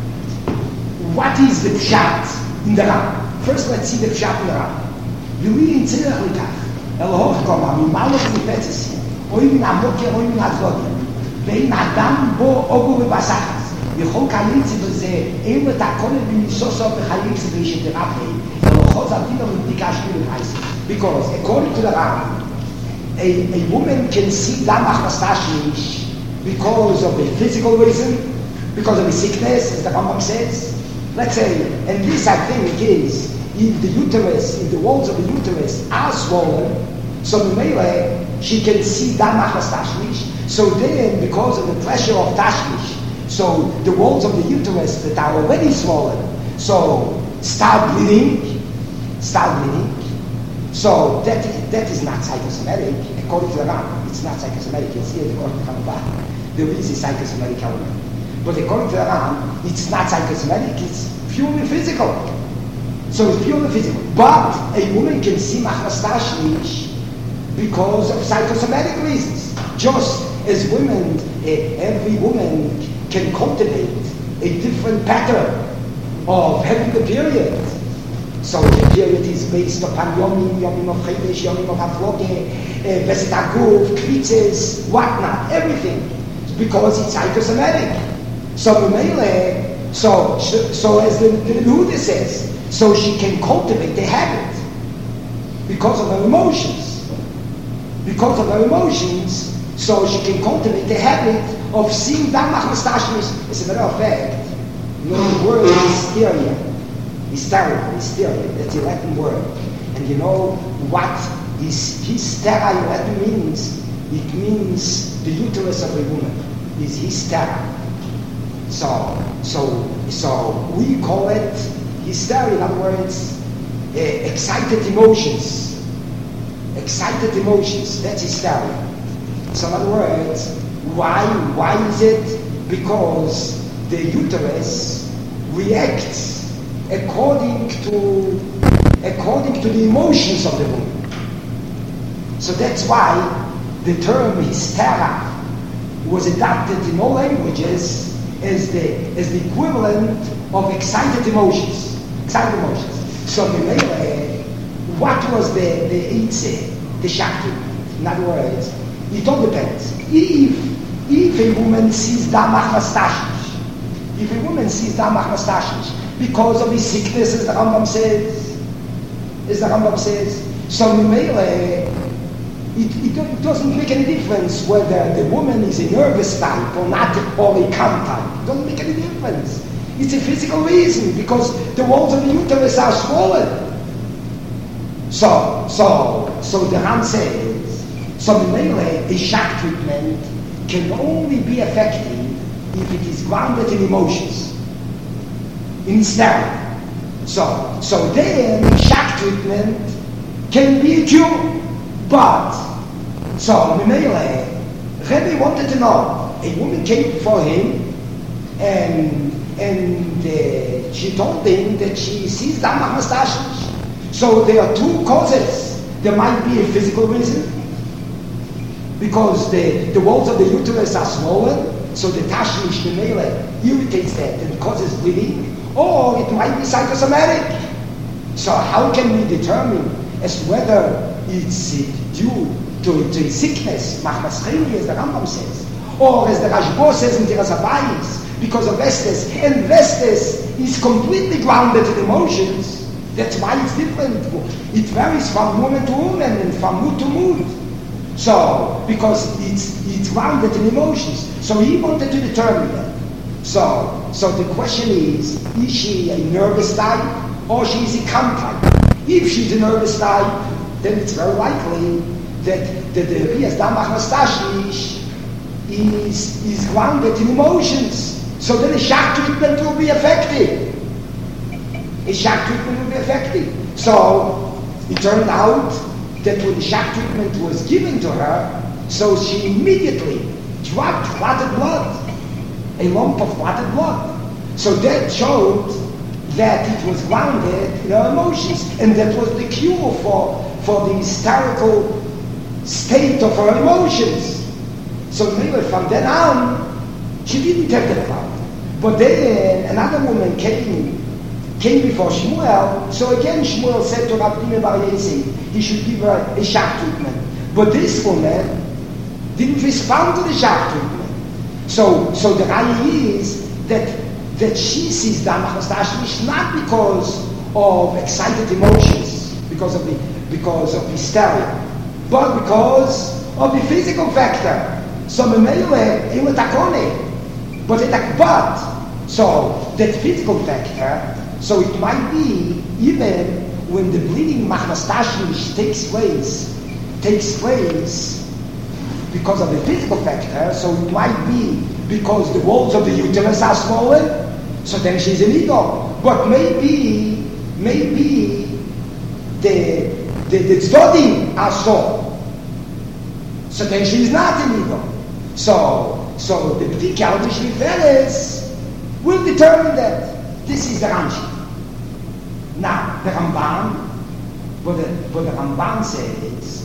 what is the pshat in the Ram? First, let's see the pshat in the Ram. V'li intzirach likach. אלוהוך כלומר, ממעלות מפצס, אוי מן המוקר, אוי מן הדגודם, ואין אדם בו אוגו ובסחס, יכול קייצי בזה, אין את הקודם בניסוסו וחייצי בישתרפי, אלוהות זרדינו מבדיקה שלילי. Because according to the Ram, a, a woman can see damach mastashlish because of a physical reason, because of a sickness, as the Rambam says. Let's say, and this I think is, if the uterus, if the walls of the uterus are swollen, so Mele, she can see damach tashlish. So then, because of the pressure of tashlish, so the walls of the uterus that are already swollen, so start bleeding, start bleeding. So that that is not psychosomatic, according to the Ram. It's not psychosomatic. You see it according to the Ram. There is a psychosomatic element, but according to the Ram, it's not psychosomatic. It's purely physical. So it's purely physical. But a woman can see machmas tashlish because of psychosomatic reasons. Just as women, uh, every woman can cultivate a different pattern of having the period. So the period is based upon yomim, yomim of chedesh, yomim of hafloge, veset haguf, kritzes, whatnot, everything. Because it's psychosomatic. So Mele, so so as the, the Buddha says, so she can cultivate the habit because of her emotions. Because of her emotions, so she can cultivate the habit of seeing Damach Mastashmish. As a matter of fact, you know the word hysteria, hysteria, hysteria, that's the Latin word. And you know what is hysteria in Latin means? It means the uterus of a woman is hysteria. So, so, so we call it hysteria. In other words, uh, excited emotions. Excited emotions. That's hysteria. So, in other words, why? Why is it? Because the uterus reacts according to according to the emotions of the woman. So that's why the term hysteria was adopted in all languages as the as the equivalent of excited emotions. Excited emotions. So the Mele, what was the the Eitze, the Shakti? In other words, it all depends. If if a woman sees Damach Mastashnish, if a woman sees Damach Mastashnish because of his sickness, as the Rambam says, as the Rambam says, so the Mele, It, it, it doesn't make any difference whether the woman is a nervous type or not, or a calm type. It doesn't make any difference. It's a physical reason, because the walls of the uterus are swollen. So, so, so the Ram says, so the Mele, a shock treatment can only be effective if it is grounded in emotions, in hysteria. So, so then a shock treatment can be a cure. But, so, Mimele, Rebbe wanted to know, a woman came before him, and and uh, she told him that she sees Damach Mastashnish. So there are two causes. There might be a physical reason, because the, the walls of the uterus are swollen, so the Tashnish, Mimele, irritates that and causes bleeding, or it might be psychosomatic. So how can we determine as to whether it's due to, to a sickness, machmas cheli, as the Rambam says, or as the Rashbo says in Tiras Habayis, because of Vestes, and Vestes is completely grounded in emotions. That's why it's different. It varies from woman to woman and from mood to mood. So, because it's it's grounded in emotions. So he wanted to determine that. So, so the question is, is she a nervous type, or she is a calm type? If she's a nervous type, then it's very likely that the Rias Damach Mastashnish is, is grounded in emotions. So then a shock treatment will be effective. A shock treatment will be effective. So it turned out that when the shock treatment was given to her, so she immediately dropped clotted blood, a lump of clotted blood. So that showed that it was grounded in her emotions, and that was the cure for, for the hysterical state of her emotions. So maybe from then on, she didn't have the problem. But then another woman came came before Shmuel, so again Shmuel said to Rabbi Bar Yesi, he should give her a shock treatment. But this woman didn't respond to the shock treatment. So, so the raya is that that she sees Damach Mastashnish not because of excited emotions, because of the because of hysteria, but because of the physical factor. So Memele imatakone, but it but so that physical factor. So it might be even when the bleeding Mastashnish takes place, takes place because of the physical factor. So it might be because the walls of the uterus are swollen. So then she's an ego. But maybe, maybe the the, the tzdodim are so. So then she's not an ego. So so the B'dika Mishliferes will determine that. This is the Ramshi. Now the Ramban, what the what the Ramban says,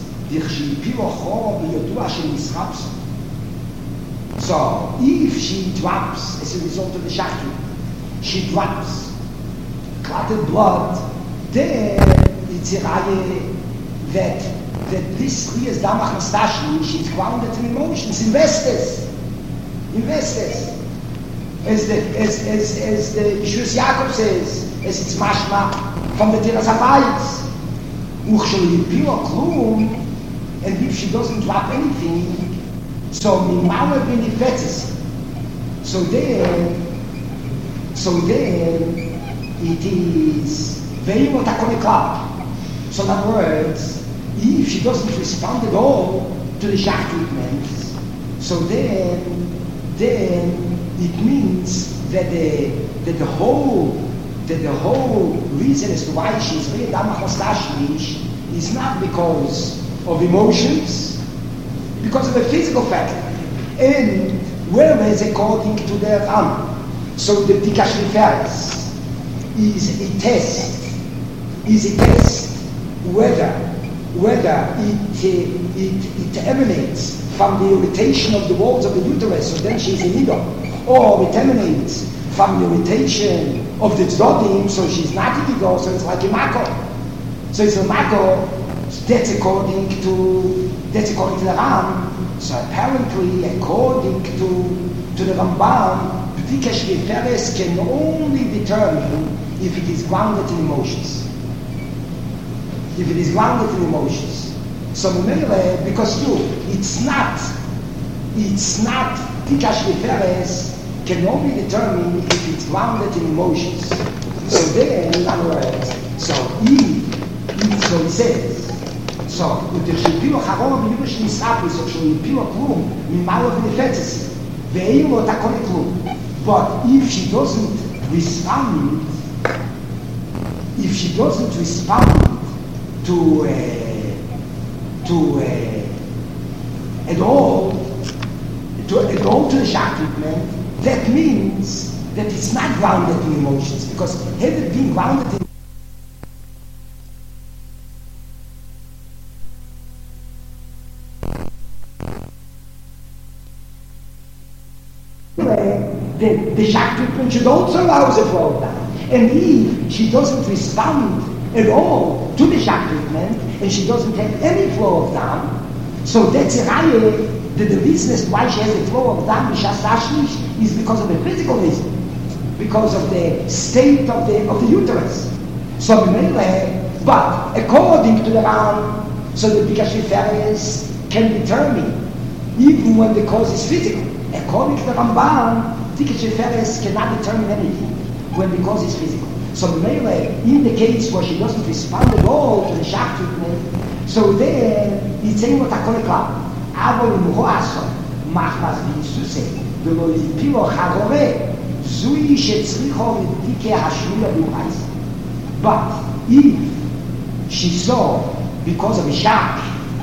so if she drops as a result of the shakti, she drops clotted blood, then it's a raya that that this Rias Damach Mastashnish, she's grounded in emotions, investors, investors. as the as as as the Yeshua Yaakov says, as it's mashma from the Tiras Habayis. Uchshel Yipila Klum, and if she doesn't drop anything, so Mimala benefits. So then, so then it is very motakonikal. So in other words, if she doesn't respond at all to the Shach treatment, so then, then it means that the that the whole that the whole reason as to why she's very damachostashlish is not because of emotions, because of a physical factor. And whereas according to their Ram, so the Tikash Niferes is a test, is a test whether whether it, uh, it, it emanates from the irritation of the walls of the uterus, so then she's a nido, or it emanates from the irritation of the tzdodim, so she's not a nido, so it's like a mako. So it's a mako, that's according to, that's according to the Ram. So apparently, according to, to the Rambam, B'dika Shviferes can only determine if it is grounded in emotions. If it is grounded in emotions. So because you, it's not, it's not, B'dika Shviferes can only determine if it's grounded in emotions. So then, in other words, so if, if so he says, so, with the Shipilo Haroma B'Yudash Nisrapi, so Shipilo Klum, Mimalo B'Nefetzes, Ve'eilo Takone Klum. But if she doesn't respond, if she doesn't respond to, uh, to, uh, at all, to, at all to the Shach treatment, that means that it's not grounded in emotions, because had it been grounded in the, the Shach treatment should also allow the flow down. And if she doesn't respond at all to the Shach treatment, and she doesn't have any flow of down, so that's a raya that the business why she has a flow of down is because of the physical reason, because of the state of the of the uterus. So but according to the Ram, so the B'dika Shviferes can determine even when the cause is physical. According to the Ramban, B'dika Shviferes cannot determine anything when the cause is physical. So in the case where she doesn't respond at all to the Shach treatment, so then it's saying what I call a club. Avol Muhoason, Machmas B'Yisuse, V'lo Yipilo Chagore, Zui Shetzricho V'dike Hashmila B'Uhais. But if she saw, because of a Shach,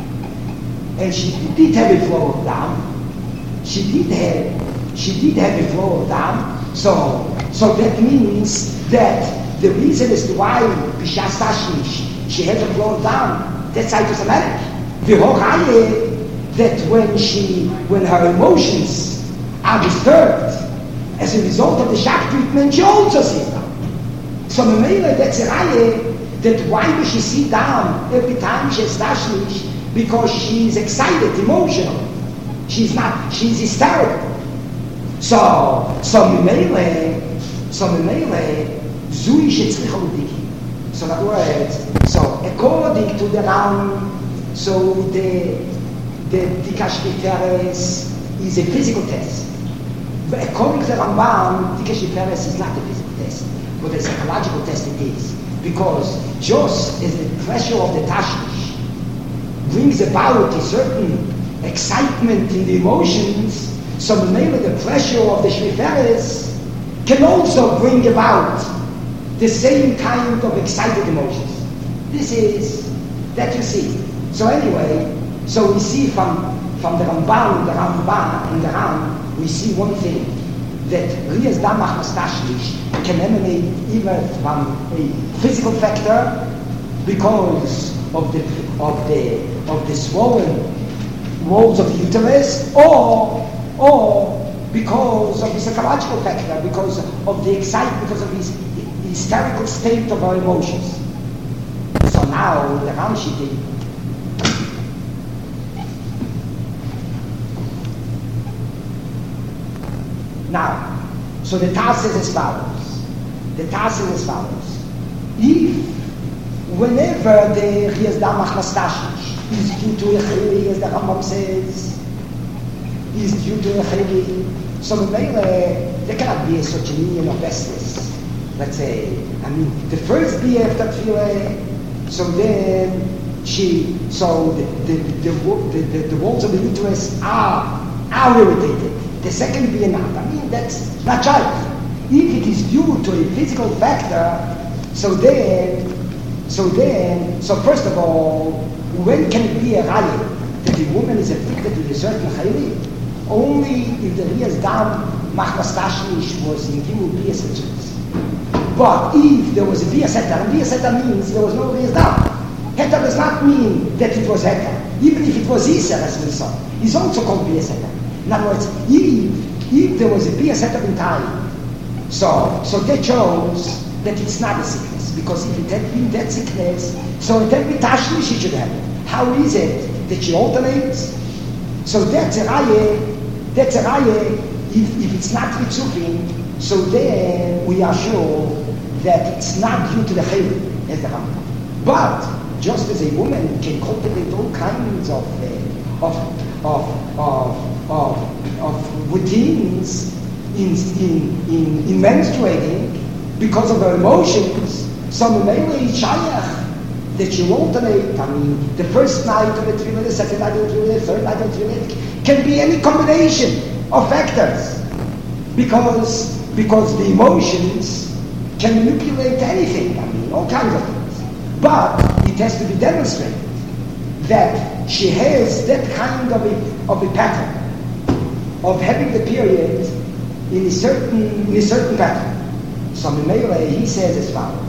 and she did have a flow of down, she did have, she did have a flow of down, so, so that means that the reason as to why B'Shas Tashmish, she has a flow of down, that's psychosomatic. The Hochaye, that when she, when her emotions are disturbed as a result of the Shach treatment, she also sits down. So Mamela, that's a raya that why does she sit down every time she has tashmish? Because she is excited, emotional. She's not, she's hysterical. So, so Mamela, so Mamela, zui shetzricha l'diki. So in other words, so according to the Ram, so the the B'dika Shviferes is a physical test. But according to the Rambam, B'dika Shviferes is not a physical test, but a psychological test it is. Because just as the pressure of the tashmish brings about a certain excitement in the emotions, so maybe the pressure of the Shviferes can also bring about the same kind of excited emotions. This is, that you see. So anyway, so we see from, from the Ramban, the Ramban, and the Ram, we see one thing, that Riyas Damach Mastashlish can emanate either from a physical factor because of the, of the, of the swollen walls of the uterus, or, or because of the psychological factor, because of the excitement, because of his hysterical state of our emotions. So now the Ramshiti, now, So the task is as follows. The task is as follows. If, whenever the Riyaz Damach Nastashish is due to a chili, as the Rambam says, is due to a chili, so there cannot be such a union of vestas. Let's say, I mean, the first B F that tefillah, so then she, so the the the, the, the, the walls of the uterus are are irritated. The second B F not. I mean, that's not right. If it is due to a physical factor, so then, so then, so first of all, when can it be a raya that the woman is afflicted with a certain chayli? Only if the Riyaz Dam Machmastashnish was in Gimel Biyas Etzutz. But if there was a Biyas Heter, and Biyas Heter means there was no Riyaz Dam. Heter does not mean that it was Heter. Even if it was Iser, as we saw, it's also called Biyas Heter. In other words, if, if there was a Biyas Heter in time, so, so that shows that it's not a sickness. Because if it had been that sickness, so it had been Tashmish it should have. How is it that she alternates? So that's a raya, that's a raya, if, if it's not Ritzufin, so then we are sure that it's not due to the chayil, as the Rambam. But, just as a woman can cultivate all kinds of, uh, of, of, of, of, of routines in, in, in, in menstruating because of her emotions, so Mamela Shayach, that you alternate, I mean, the first night of the tefillah, the second night of the tefillah, the third night of the tefillah, can be any combination of factors. Because, because the emotions can manipulate anything, I mean, all kinds of things. But it has to be demonstrated that she has that kind of a, of a pattern of having the period in a certain, in a certain pattern. So Mamela, he says as follows.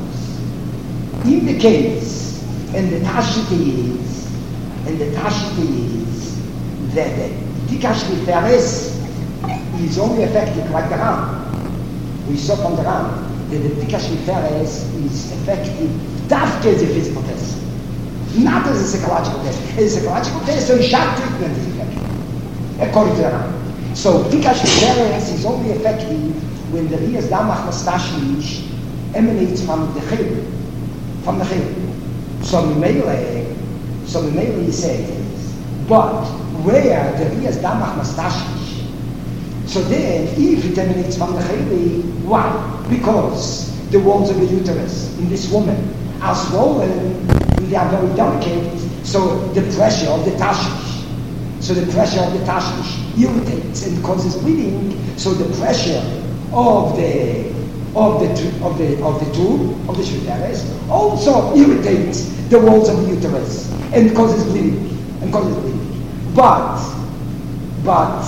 In the case, and the tashit is, and the tashit is that the Dikash Miferes is only effective like the Ram. We saw from the Ram that the Dikash Miferes is effective dafke as a physical test, not as a psychological test. As a psychological test, so a shock treatment is effective, according to the Ram. So Dikash Miferes is only effective when the Riyaz Damach Mastashmish emanates from the Chil, from the Chil. So Mimele, so Mimele he says, but where the Riyaz Damach Mastashmish, so then if it emanates from the Chayli, why? Because the walls of the uterus in this woman are swollen and they are very delicate, so the pressure of the tashmish, so the pressure of the tashmish irritates and causes bleeding, so the pressure of the of the of the of the tube of the uterus also irritates the walls of the uterus and causes bleeding and causes bleeding. But but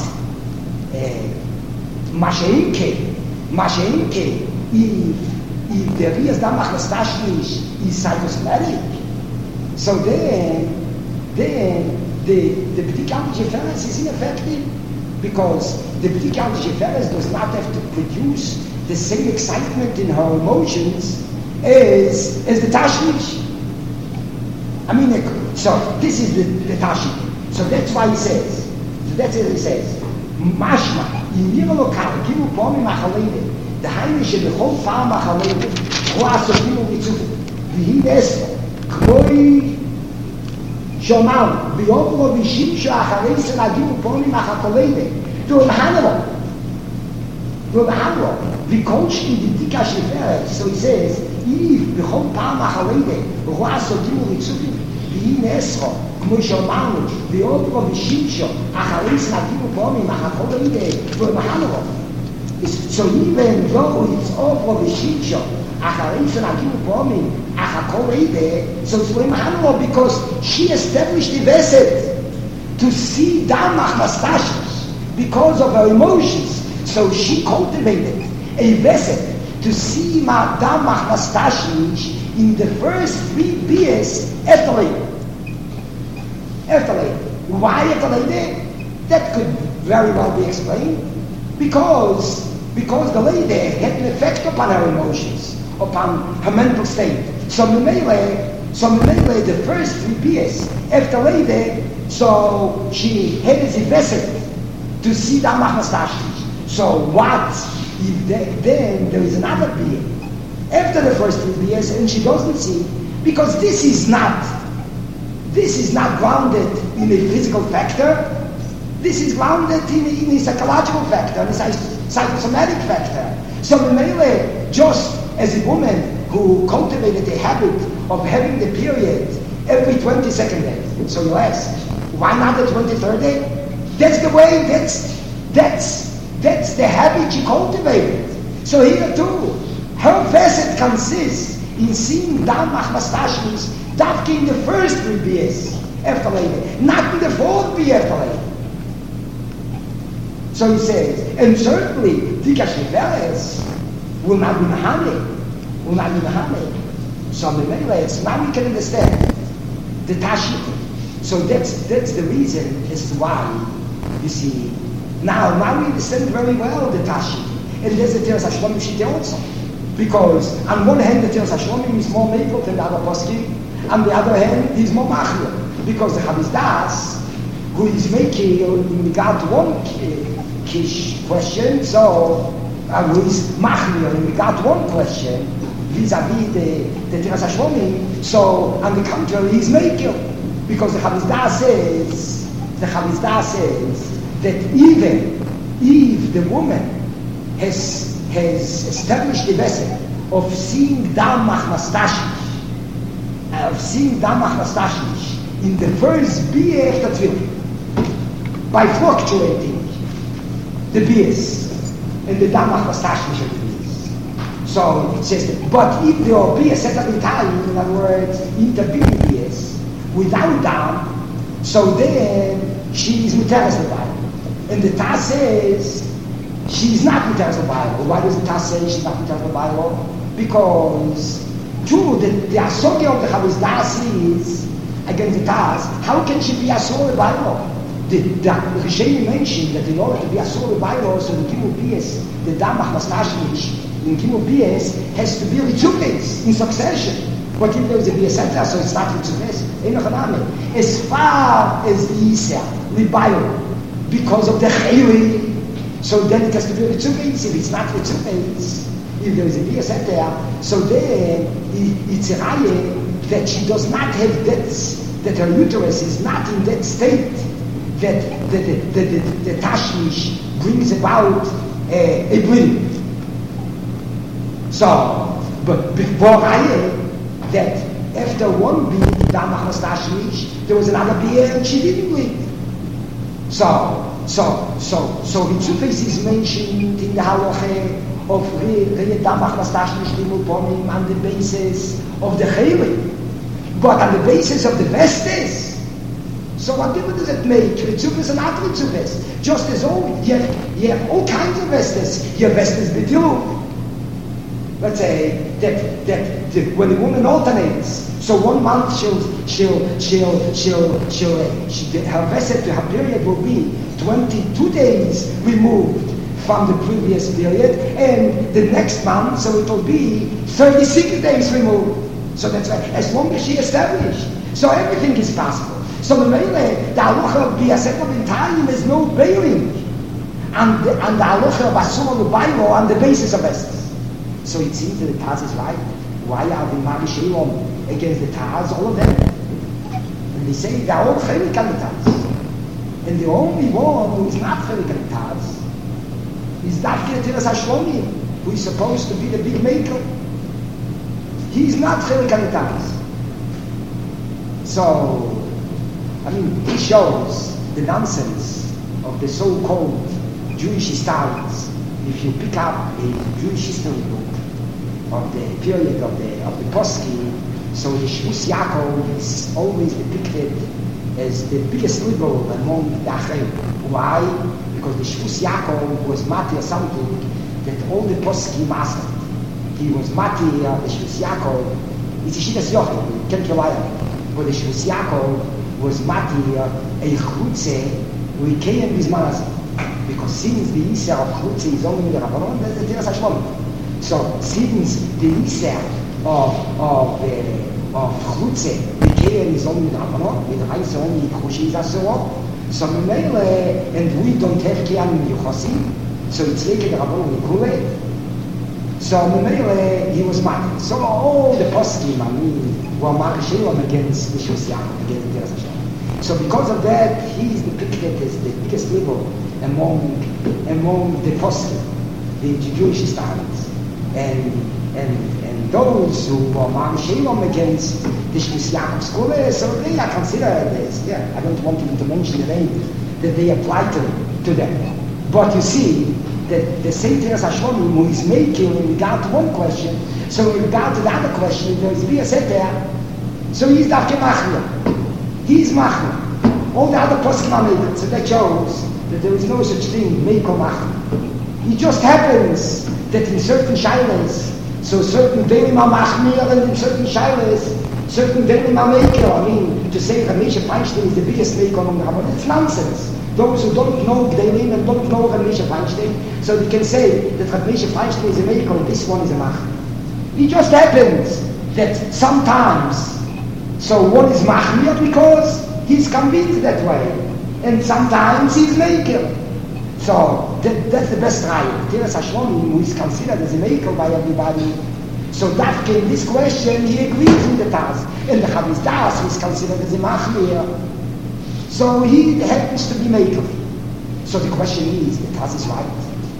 masheinke masheinke if if the Riyaz Damach Mastashmish is psychosomatic, so then then the the B'dikah Sheferes is ineffective because the B'dikah Sheferes does not have to produce the same excitement in her emotions as as the Tashmish. I mean, so this is the, the Tashmish. So that's why he says. So that's what he says. Mashma yimir lokal kimu pomi machalele the heimische bechol far machalele roas ofimu mitzuf vihi nesro kmoi shomam biovro vishimsho acharei selagimu pomi machalele to mahanero to mahanero vikolshki didika sheferes. So he says if bechol far machalele roas ofimu mitzuf vihi nesro כמו שאמרנו, ואופרו ושימשו, אחרי סנגימו פומים, אחר כל אידה, ומחנו. So even though it's opro v'shimsho, אחרי סנגימו פומים, אחר כל אידה, so it's ומחנו because she established the vessel to see damach mastashis because of her emotions. So she cultivated a vessel to see ma damach mastashis in the first three years after later. After later. Why after later? That could very well be explained. Because, because the lady had an effect upon her emotions, upon her mental state. So Memele, so Memele, the first three years after later, so she had as a vessel to see Damach Mastashis. So what if they, then there is another being after the first three beers, and she doesn't see, because this is not, this is not grounded in a physical factor. This is grounded in, in a psychological factor, in a psychosomatic factor. So Mele, just as a woman who cultivated the habit of having the period every twenty-second day, so you ask, why not the twenty-third day? That's the way, that's, that's, that's the habit she cultivated. So here too, her facet consists in seeing Dam Achmastashmis, Davke in the first three beers after later, not in the fourth beer after later. So he says, and certainly, Dika Sheveres will not be Mahane, will not be Mahane. So the Melech, now we can understand the Tashit. So that's that's the reason as to why, you see, now, now we understand very well the Tashit. And there's the Teres Hashlomi Shite also. Because on one hand, the Teres Hashlomi is more maple than the other poskim. On the other hand, he's more machmir. Because the Chavis Das, who is making in regard to one Kish question, so uh, who is machmir in regard to one question, vis-a-vis the, the Teres Hashlomi, so on the contrary, he's making. Because the Chavis Das says, the Chavis Das says that even if the woman has has established the vessel of seeing Dam Achmastashmish, of seeing Dam Achmastashmish in the first beer after Tefillah, by fluctuating the beers and the Dam Achmastashmish of the beers. So it says that, but if there are beers set up in time, in other words, intervening beers, without Dam, so then she is Muteres Levaila. And the Taz says, she's not Muteres Levaila. Why does the Taz say she's not Muteres Levaila? Because, true, the, the Asoke of the Chavis Das is, against the Taz, how can she be Asur Levaila? The, the Rishonim mentioned that in order to be Asur Levaila, so the Gimel Bias, the Dam Achmastashmish, in Gimel Bias, has to be Ritzukes in succession. But if there is a Biaseta, so it's not Ritzukes. As far as the Yisra, Levaila, because of the Chayri, so then it has to be Ritzukes. If it's not Ritzukes, if there is a Biaseta, so then it's a Raya that she does not have that, that her uterus is not in that state that the, the, the, the, the Tashmish brings about uh, a bleeding. So, but before Raya, that after one being Dam Achmastashmish, there was another beer and she didn't bleed. So, so, so, so Ritzukes is mentioned in the Halacha of Rei Dam Achmastashmish Limul on the basis of the Chayli. But on the basis of the Vestes, so what difference does it make? Ritzukes and not Ritzukes. Just as all, you have, you have all kinds of Vestes. You have Vestes B'diuk. Let's say that, that that when a woman alternates, so one month she'll she'll she'll she'll she'll, she'll her Vestes to her period will be twenty-two days removed from the previous period, and the next month, so it will be thirty-six days removed. So that's right, as long as she established. So everything is possible. So the Mele, the Halacha of Biaseta in time is no bearing on the, on the Halacha of Asur Levaila on the basis of Vestes. So it seems that the Taz is right. Why are the Mari Shalom against the Taz? All of them. And they say they are all Chelik on the Taz. And the only one who is not Chelik on the Taz is Davke Teres Hashlomi, who is supposed to be the big maker. He is not Chelik on the Taz. So, I mean, it shows the nonsense of the so-called Jewish historians. If you pick up a Jewish history book of the period of the of the Poskim, so the Shvus Yaakov is always depicted as the biggest liberal among the Achim. Why? Because the Shvus Yaakov was Mati or something that all the Poskim mastered. He was Mati, uh, the Shvus Yaakov. It's a Shittas Yochel, you can't rely on it. But the Shvus Yaakov was Mati, uh, a Chutze, who he came with Manazim. Because since the Yisra of Chutze is only in the Rabbanon, that's the Teres Hashlomi. So since the Yisra of of uh, of Chutze, the Kehem is only in the Rabbanon, with the Reise only Chushi is Asuro. So Memele, and we don't have Kehem in Yuchosim. So it's like the Rabban Nikule. So Memele, he was mad. So all the poskim, I mean, were Markashelam against the Shusyan, against the Hashem. So because of that, he is depicted as the biggest level among among the poskim, the Jewish standards, and and and those who were Markashelam against the Shusyan school. So they are considered as, yeah, I don't want even to mention the name that they apply to to them. But you see, that the same Teres Hashlomi who is making in regard to one question, so in regard to the other question, there is Bia said there, so he's Dafke Machmir. He's Machmir. All the other poskim are making. So that shows that there is no such thing, make or Machmir. It just happens that in certain shilas, so certain Delim are Machmir, and in certain shilas, certain Delim are maker. I mean, to say that Moshe Feinstein is the biggest maker among the Rabbah, it's nonsense. Those who don't know Gdelim and don't know Rabbi Moshe Feinstein, so they can say that Rabbi Moshe Feinstein is a maker and this one is a machmir. It just happens that sometimes, so one is machmir because he's convinced that way, and sometimes he's maker. So that, that's the best raya. Teres Hashlomi, who is considered as a maker by everybody, so that came this question, he agrees with the task, and the Chavis Das, who is considered as a machmir. So he happens to be maker. So the question is, the Taz is right.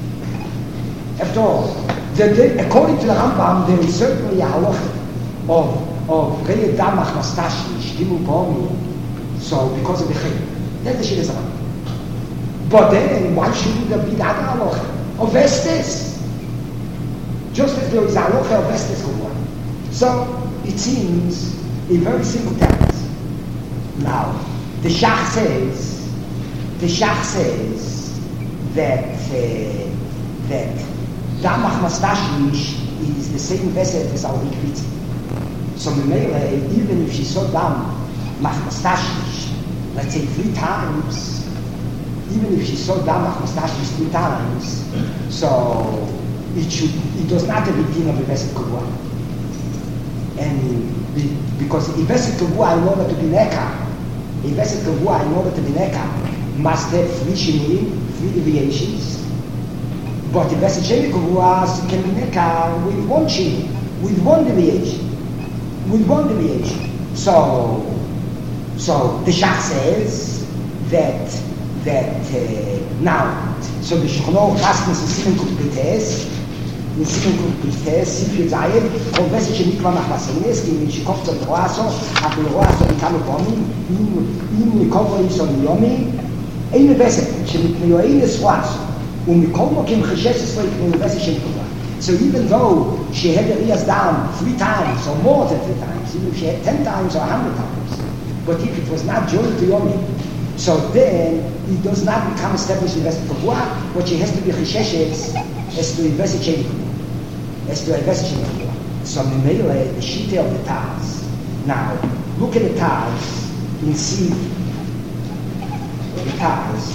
After all, the, the, according to the Rambam, there is certainly a halacha of of Rei Damach Mastashi, Shtimu Pomi. So because of the Chay, that's the Shir Rambam. But then, why shouldn't there be the other halacha of Vestes? Just as there is a halacha of Vestes Kuvua. So it seems a very simple text. Now, the Shach says, the Shach says that uh, that Damach Mastashish is the same vessel as our Ikvitzi. So Memele, even if she saw Dam Mach Mastashish, let's say three times, even if she saw Damach Mastashish three times, so it should, it does not have a din of a vessel Kuvua. And be, because a vessel Kuvua in order to be Neka, a vessel kavua, in order to be neka, must have three shimurim, three deviations. But a vessel sheni kavua can be neka with one shimur, with one deviation, with one deviation. So, so the Shach says that that uh, now, so the Shulchan Aruch in Siman Kuf Betes, in Siman Kuf Betes, Sif Yudzayin, כל vessel שנקרא מחלסנס, כי מי שקוף צד רועסו, אבל רועסו מכמה פעמים, אם מקובו איסו מיומי, אין vessel שמתמיועינס רועסו, ומקובו כמחשש עשרה יקנו vessel שנקרא. So even though she had the ears down three times, or more than three times, even if she had ten times or a hundred times, but if it was not joined to Yomi, so then it does not become established in vessel kavua, but she has to be chesheshes, has to invest in Sheni Kavua. Has to invest in Sheni Kavua. So Memele, the Shita of the Taz. Now, look at the Taz and see the Taz.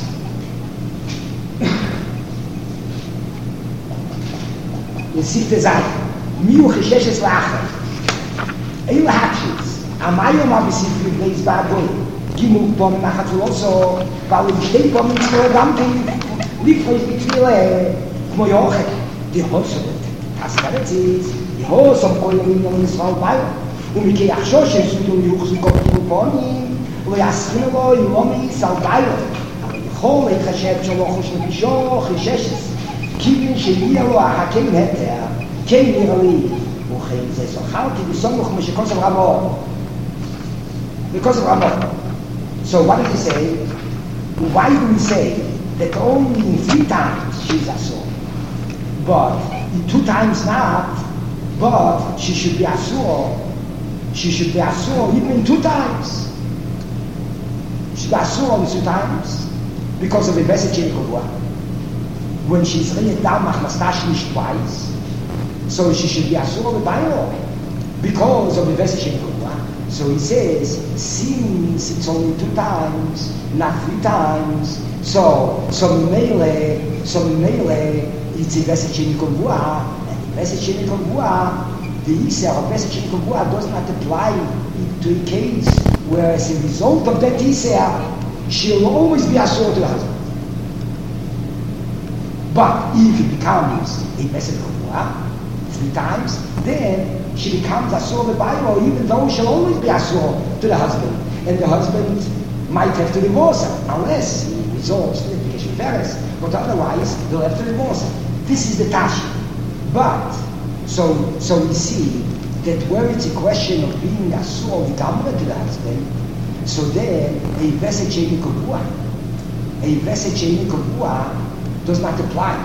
In Sifte Zayim. Miu chesheshes la'achar. Eil ha'akshis. Amayom abisifri b'leis ba'agoyim. Gimel Pomim Achat also, weil in Shtei Pomim Tzvor Dampin, Lifrois B'Tfile, Kmo Yochek, die Hosodet. Das Teretz ist, die Hosom Koyim Yom Yisrael Bayo, ומכי יחשוש שסודו יוחזו כפתו פונים, ויסכינו לו עם מומי סלביו. אבל יכול להתחשב שלא חוש נפישו חששס, כיוון שיהיה לו החכים התר, כן נראה לי, וכן זה זוכרתי בסומך משקוסם רמו. Because of Ramah. So what did he say? Why do we say that only in three times she's Asur? But in two times not, but she should be Asur. She should be Asur even in two times. She should be Asur only two times because of the message in Kavua. When she's really down Machmastash twice, so she should be Asur with Bayo because of the message in Kavua. So he says, since it's only two times, not three times, so so mele, so mele, it's a message in Kavua, and the message in Kavua, the Isser of message in Kavua does not apply to a case where as a result of that Isser, she'll always be Asur to the husband. But if it becomes a Vesed Kavua, three times, then she becomes Asur L'Bayro, even though she'll always be Asur to the husband. And the husband might have to divorce her, unless he resolves to litigation Paris. But otherwise, they'll have to divorce her. This is the Tashi. But, so so we see that where it's a question of being Asur L'Gamra to the husband, so there, a Vesed Sheni Kavua, a Vesed Sheni Kavua does not apply.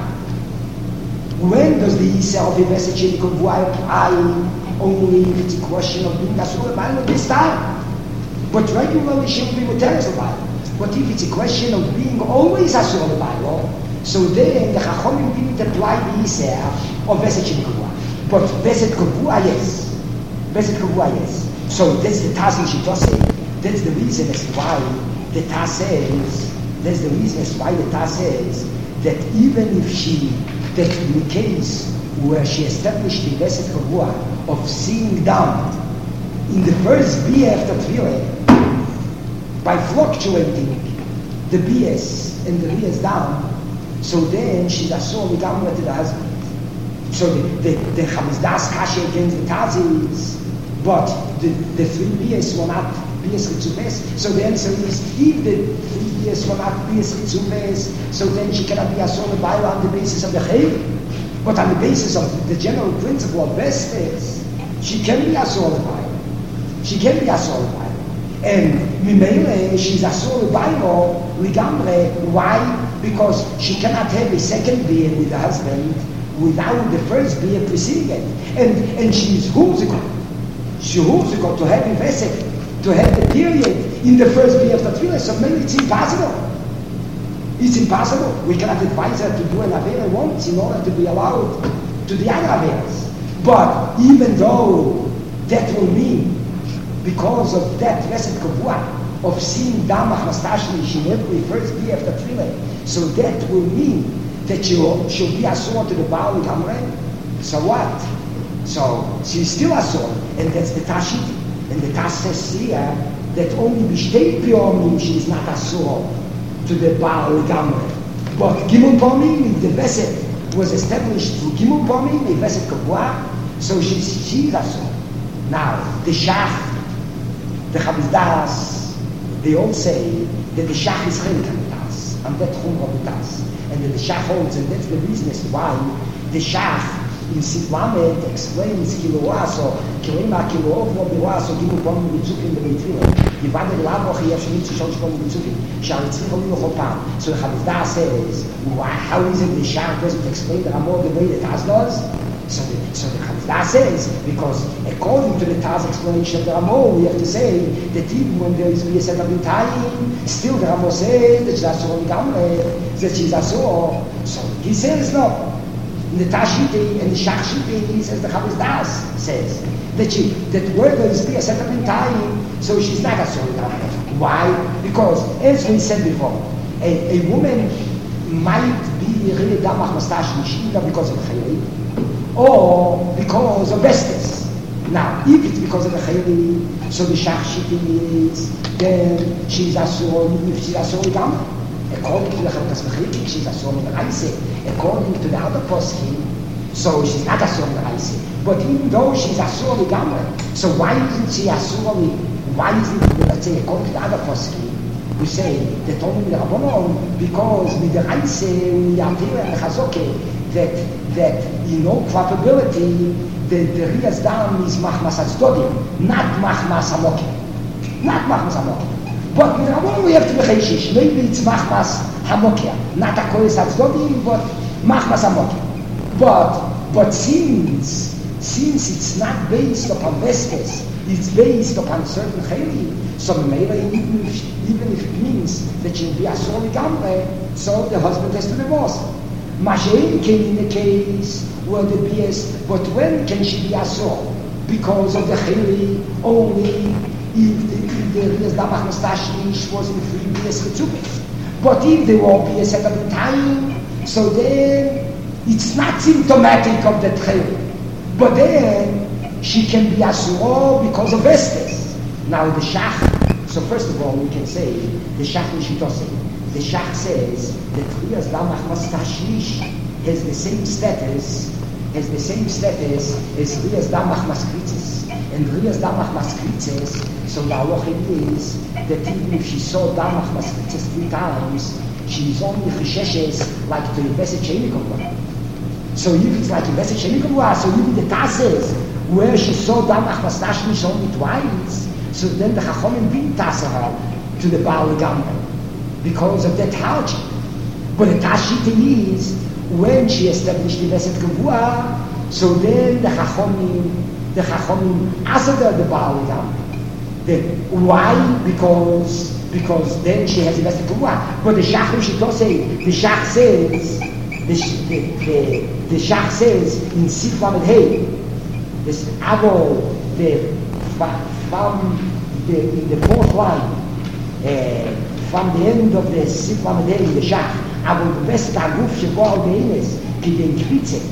When does the Yisrael of a Vesed Sheni Kavua apply? Only if it's a question of being Asur L'Bayro this time. But regularly she will be Muteres L'Bayro. But if it's a question of being always Asur L'Bayro, so then the Chachomim didn't apply the Yisrael of Vesed Sheni Kavua. But Vesed Kavua, yes. Vesed Kavua, yes. So that's the Taz she does say. That's the reason as to why the Taz says, that's the reason as to why the Taz says that even if she, that in the case where she established the Vesed Kavua of seeing down in the first B after Tefillah, by fluctuating the B S and the B S down, so then she's Asur L'Gamra to the husband. So the, the, the Chamizdas Kasha against the Tazis, but the, the three B S were not B S Ritzupes. So the answer is, if the three B S were not B S Ritzupes, so then she cannot be Asur L'Bayro on the basis of the Chayil. But on the basis of the general principle of Vestes, she can be Asur L'Bayro. She can be Asur L'Bayro. And Mimele, she's Asur L'Bayro, L'Gamre. Why? Because she cannot have a second beer with the husband without the first beer preceding it. And and she's Huzikot. She's Huzikot to have invested, to have the period in the first beer of the Tefillah. So maybe it's impossible. It's impossible. We cannot advise her to do an Avera once in order to be allowed to the other Averas. But even though that will mean, because of that Vesed Kavua, of seeing Damach Mastashlish in every first day after Tefillah, so that will mean that she'll, she'll be Asur to the Baal L'Gamra. So what? So she's still Asur, and that's the Tashit. And the Tash says here that only B'shtei Piyomim she is not Asur to the Baal L'Gamra. But Gimel Pomim, the Vesed was established through Gimel Pomim, a Vesed Kavua, so she's, she's Asur. Now, the Shach, the Chamizdas, they all say that the Shach is Chelik HaMitas, and that Chum HaMitas. And that the Shach holds, and that's the reason as to why the Shach in Sitlamed explains Kiloah, so Kilema, Kiloah, Kiloah, so Gimel Pomim, Ritzukim, the Beitfilah. Yivad el-Lavoch, Yevshenit, Shishon, Shishon, Ritzukim, Sharitzvim, Holim, Chopam. So the Chamizdas says, why, how is it the Shach doesn't explain the Ramah the way the Taz does? So the, so the Chamizdas says, because according to the Taz explanation of the Ramah, we have to say that even when there is a set of time, still the Ramah says that she's Asur L'Gamra, that she's Asur. So he says no. In the Tashiti and the Shachshiti, he says the Chamizdas says that she, that where there is a set of time, so she's not Asur L'Gamra. Why? Because as we said before, a, a woman might be really Damach Mastashlish either because of Chayri, or because of Vestes. Now, if it's because of the Chayri, so the Shachshiti is, then she's Asur, if she's Asur L'Gamra. According to the Chalkas V'chayik, she's Asur L'Raise. According to the other poskim, so she's not Asur L'Raise. But even though she's Asur L'Gamra, so why isn't she Asur? Why isn't, let's say, according to the other poskim, we say that only the Rabbanon, because with the Raise, with the Atira and the Chazoke, that that in all probability the the Riyaz Dam is Machmas Atzdodim, not Machmas Hamokim, not Machmas Hamokim. But with Rabbanon we have to be Chayshish. Maybe it's Machmas Hamokia, not a Koyes Atzdodim, but Machmas Hamokim. But but since since it's not based upon Vestes, it's based upon certain Chayli, so maybe even if, even if it means that she'll be Asur L'Gamra, so the husband has to divorce her. Mashain came in the case where the B S, but when can she be Asur? Because of the Chayli, only if the Riyaz Damach Mastashlish was in three B S Ritzupes. But if they won't be a second time, so then it's not symptomatic of the Chayli. But then she can be Asur because of Vestes. Now the Shach, so first of all we can say, the Shach Nishitose, the Shach says that Riyaz Damach Mastashlish has the same status, has the same status as Rias Damach Maskritzes. And Rias Damach Maskritzes, so the halacha is that even if she saw Damach Maskritzes three times, she is only chesheshes like to Yveset Shenikova. So if it's like Yveset Shenikova, so even the Tasses, where she saw Damach Maskritzes only twice, so then the Chachomim didn't tass her to the Baal Gamra because of that hardship. But the Tashita is when she established the Yveset Kavua, so then the Chachomim, the Chachomim asked the Baal Gamra. Why? Because because then she has Yveset Kavua. But the Shach she does say, the Shach says, the the the, the Shach says in Sif Lamed Hey, this Avo the from the in the fourth line, uh, from the end of the Sif Lamed Hey, the Shach, Avo the best Aguf Shebo Al Beines, ki den Kvitze.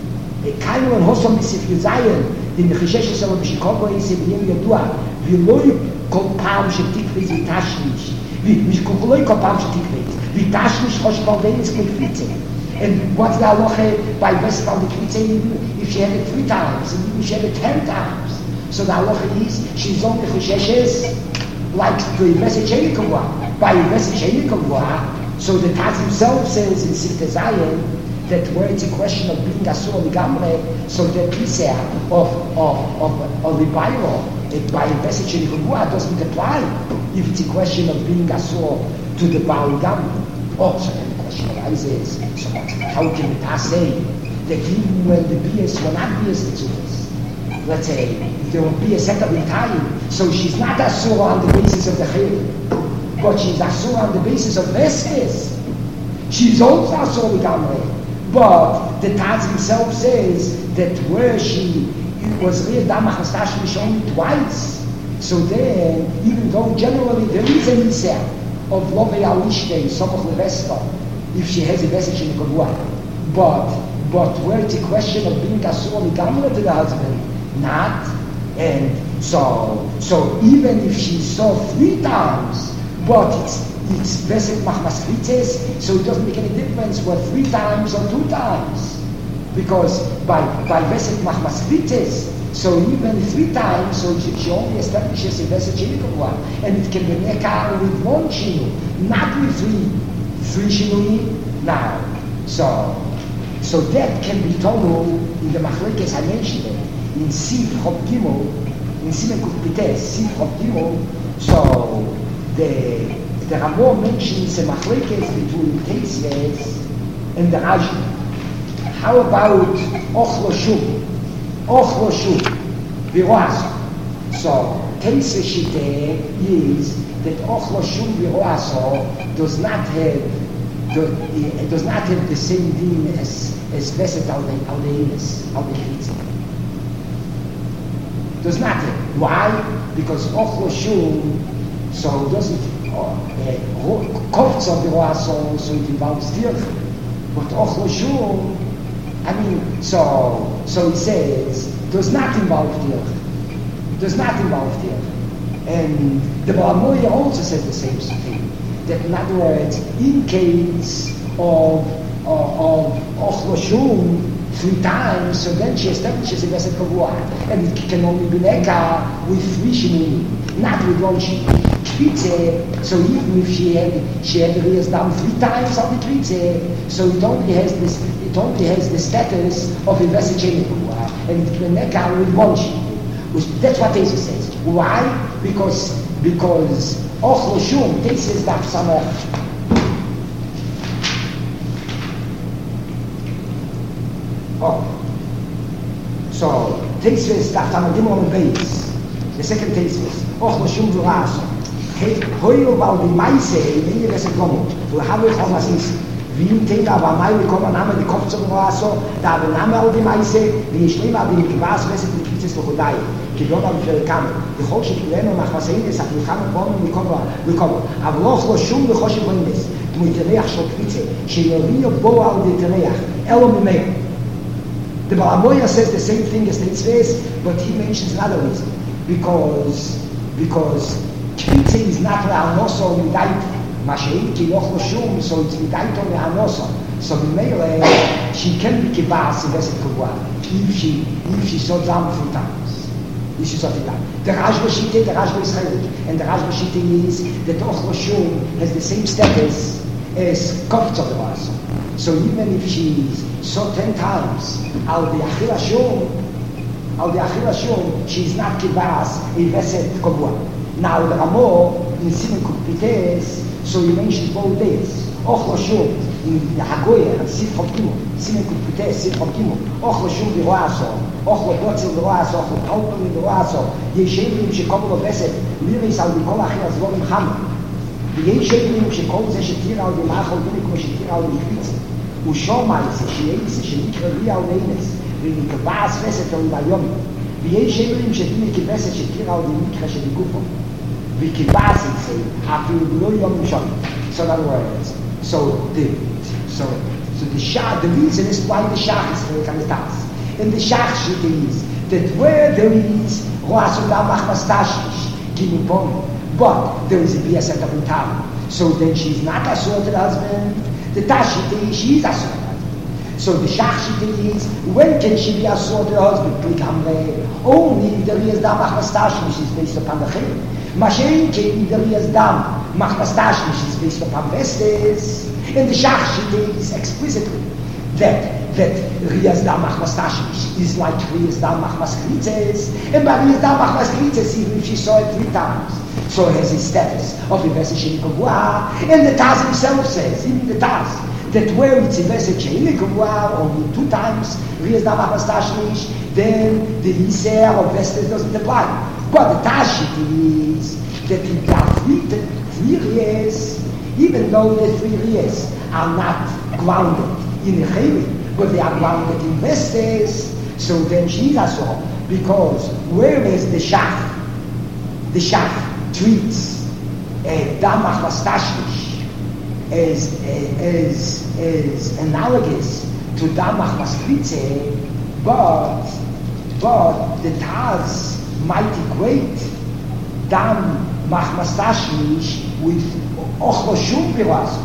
Keiner und Hosom Sif Yuzayin, den Cheshesh Shalom B'Shikobo is in Yem Yodua, v'loi kol pam shetikvez v'tashmish, v'loi kol pam shetikvez v'tashmish Choshev Al Beines ki Kvitze. And what's the halacha by Vesed Al Kvitze if she had it three times, and even if she had it ten times? So the halacha is she's only Chesheshes like the Yveset Shenikova. By Yveset Shenikova, so the Taz himself says in Siftei Zayin that where it's a question of being Asur Ligamre, so the Kiseh of of of of the Bible by Yveset Shenikova doesn't apply if it's a question of being Asur to the Baal Ligamre. Oh, so then the question arises, so how can the Taz say that even when the Bias were not Bias Tzuvas, let's say, there will be a set of time, so she's not Asura on the basis of the Chayim, but she's Asura on the basis of Vestes. She's also Asura Ligamre. But the Taz himself says that where she was Real Damach Astashmish only twice, so then, even though generally there is an Isser of Lovei Alishte, Somoch Levesta, if she has a message in Kavua, but, but where it's a question of being Asura Ligamre to the husband, not. And so, so even if she saw three times, but it's it's Vesed Machmaskritzes, so it doesn't make any difference whether three times or two times, because by by Vesed Machmaskritzes, so even three times, so she, she only establishes a Vesed Shenikova, and it can be Nekar with one Shinu, not with three three Shinui now. So so that can be told in the Machlekes I mentioned. In Sif Chop Gimel, in Simen Kuf Pites, Sif Chop Gimel, so the the Ramon mentions the machlekes between Teisves and the Rashi. How about Ochlo Shum? Ochlo Shum, Viroaso. So Teisves Shite is that Ochlo Shum Viroaso does not have do, it does not have the same din as as Vesed Al Deines, Al Deines. Does not have. Why? Because Ochlo Shum, so it doesn't Kopf of the Roaso, so it involves Tirch. But Ochlo Shum, I mean, so so it says, does not involve Tirch. Does not involve Tirch. And the Baal Moya also says the same thing. That in other words, in case of of Ochlo Shum, three times, so then she establishes a Vesed Kavua, and it can only be Neka with three Shinu, not with one Shinu. Kvitze, so even if she had she had Rias Dam three times on the Kvitze, so it only has this it only has the status of a Vesed Shenikova, and it can Neka with one Shinu. That's what Teisves says. Why? Because because Ochlo Shum, Teisves Daf Samach. Oh, so Teisves Daf Tamadim on the base. The second Teisves, Ochlo Shum V'Raso. Hoyo Val the Maise, in the Vesed Gomo, to have it on Asis. Wie Tela war Mai, wir kommen Name die Kopf zum Raso, da der Name all die Maise, wie ich schlimm habe, die Gewars Vesed die Kitzes noch Hodai. Die Gott am für Kam. Die Hoche Kleno nach was ihn sagt, wir kommen kommen, wir kommen, wir kommen. Aber Ochlo Shum V'Chosh V'Indes. Mit der Reach schon Kitze, Sheyorio Bo al die Reach. Elo Mimei. The Baal Moya says the same thing as Teisves, but he mentions another reason. Because because Kvitze is not Le'anoso Midait, Mashein Ki Ochlo Shum, so it's Midait on Le'anoso. So Mele, she can be kibas in Veset Kavua if she if she saw down three times. If she saw it down. The Rajba Shite, the Rajba is Chelik, and the Rajba Shite is that Och Shum has the same status as Kopf of the Rasa. So even if she saw ten times, al the Achila Shum, al the Achila Shum, she is not kibas in Veset Kavua. Now the Ramo in Simen Kupites, so he mentions both days. Och Shum in Hagoya, Sid from Kimo, Simen Kupites, Sid from Kimo, Och Shum the Raso, Och Botzel the Raso, Och Alton the Raso, Yeshevim Shekobo Veset, Liris al Nikol Achila Zvorim Ham. Yeshevim Shekol Ze Shetira al Dimachol Dinik Shetira al Nikvitz. Ushomais, Sheis, Shenikra Ria Leines, Vinikabas Veset al Bayom. Yeshevim Shetinik Veset Shetira al Nikra Shenikufo. Vikibas it say, after no Yom Shom. So in other words, so the so so the Shach, the reason is why the Shach is very kind of task. And the Shach sheet is that where there is Roasudam Machmastashish, Kimupon, but there is a Bia set up in town. So then she's not a assorted husband. The Tashit is she is a assorted husband. So the Shach sheet is when can she be a assorted husband? Only if there is Dam Machmastashish, which is based upon the Chayim. Mashen came in the Rias Dam, Machmastash, which is based upon Vestes, and the Shach is explicitly that that Rias Dam Machmastash is like Rias Dam Machmaskritzes, and by Rias Dam Machmaskritzes, even if she saw it three times, so it has his status of Ivese Shenikavua, and the Taz himself says, even the Taz, that where it's Ivese Shenikavua only two times, Rias Dam Machmastash, then the Iser of Vestes doesn't apply. But the Tashit is that in the three, three years, even though the three years are not grounded in the Chayim, but they are grounded in Vestes, so then she's also, because whereas the Shach, the Shach treats Dam Machmastashlish as, as, as analogous to Dam Machmaskritze, but, but the Taz might equate Dam Machmastashlish with Ochlo Shum Piras.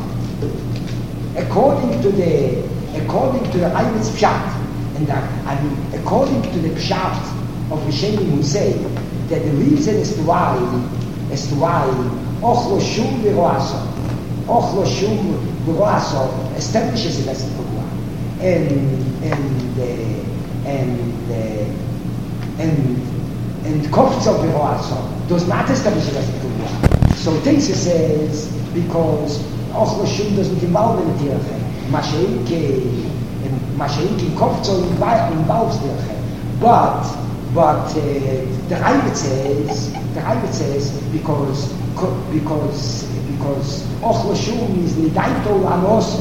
According to the according to the Aymitz Pshat, and that, I mean according to the Pshat of Rishonim who say that the reason as to why as to why Ochlo Shum Piras, Ochlo Shum Piras establishes it as a Torah, and and uh, and uh, and and Kopf of Piras does not establish it as a Torah. So Teisha says because Ochlo Shum doesn't involve in the Tirche. Masheike and Masheike Kopf involves Tirche. But but uh, the Rambam says the Rambam says because because because Ochlo Shum is Nidaito Anoso.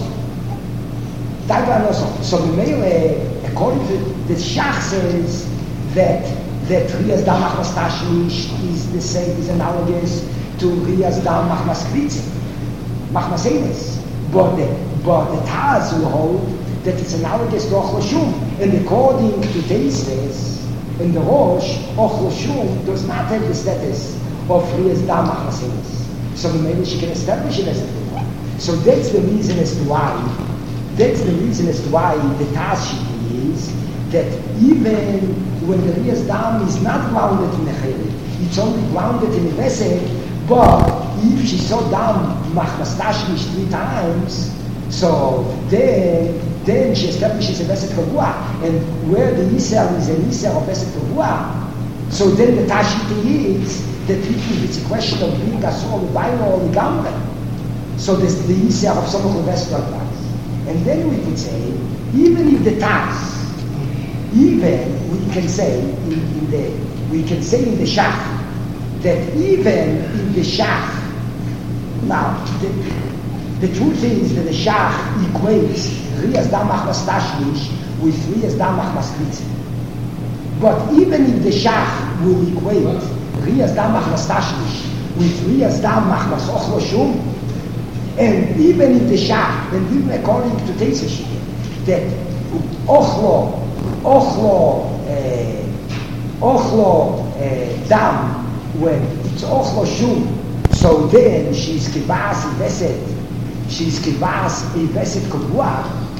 Nidaito Anoso. So the Mele, according to the Shach says that that Rias Dam Machmastashlish is the same, is analogous to Rias Dam Machmaskritze, Machmasenes. But the, but the Taz will hold that it's analogous to Ochlo Shum. And according to Teisves, in the Rosh, Ochlo Shum does not have the status of Rias Dam Machmasenes. So maybe she can establish it as a Torah. So that's the reason as to why, that's the reason as to why the Taz is that even when the Rias Dam is not grounded in the Chayim, it's only grounded in the Vesek, but if she saw Dam Machmastashlish three times, so then then she establishes a Vesek Kavua, and where the Yisrael is an Yisrael of Vesek Kavua, so then the Tashiti is that if it's a question of being Asur or Bailo or Ligamre, so there's the Yisrael of some of the Vesek Kavua. And then we could say, even if the Taz, even we can say in, in the we can say in the Shach that even in the Shach, now the, the truth is that the Shach equates Rias Dam Machmastashlish with Rias Dam Machmaskritze. But even if the Shach will equate Rias Dam Machmastashlish with Rias Dam Machmas Ochlo Shum, and even if the Shach, and even according to Teisha that Ochlo Ochlo, uh, Ochlo uh, Dam, when it's Ochlo Shum, so then she's Kibas Iveset, she's Kibas Iveset Kavua,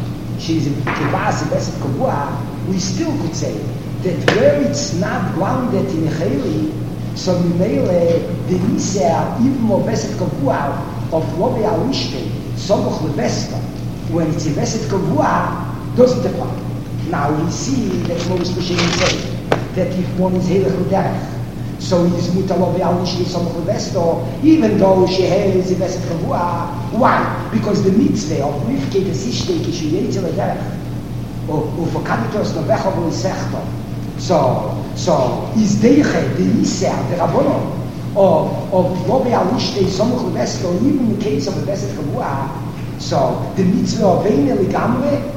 she's in Kivas, Beset Kavua, we still could say that where it's not grounded in Chayli, so Mimele, the Nisea, even more Beset Kavua of Lobe Alishte, Soboch Lebesta, when it's in Beset Kavua, doesn't apply. Now we see that most Rishonim say that if one is Helech L'derech, so it is Mutalobe Alishte, Soboch Lebesta, even though she has a Beset Kavua. Why? Because the mitzvah of Rivke, the Sishte, Kishu Yetzel L'derech, or for Kanitos Novecha V'Isechto, so, so, is Deiche, the Nisea, the Rabbonon, of, of Lobe Alishte, Soboch Lebesta, even in the case of a Beset Kavua, so the mitzvah of Eine Ligamre,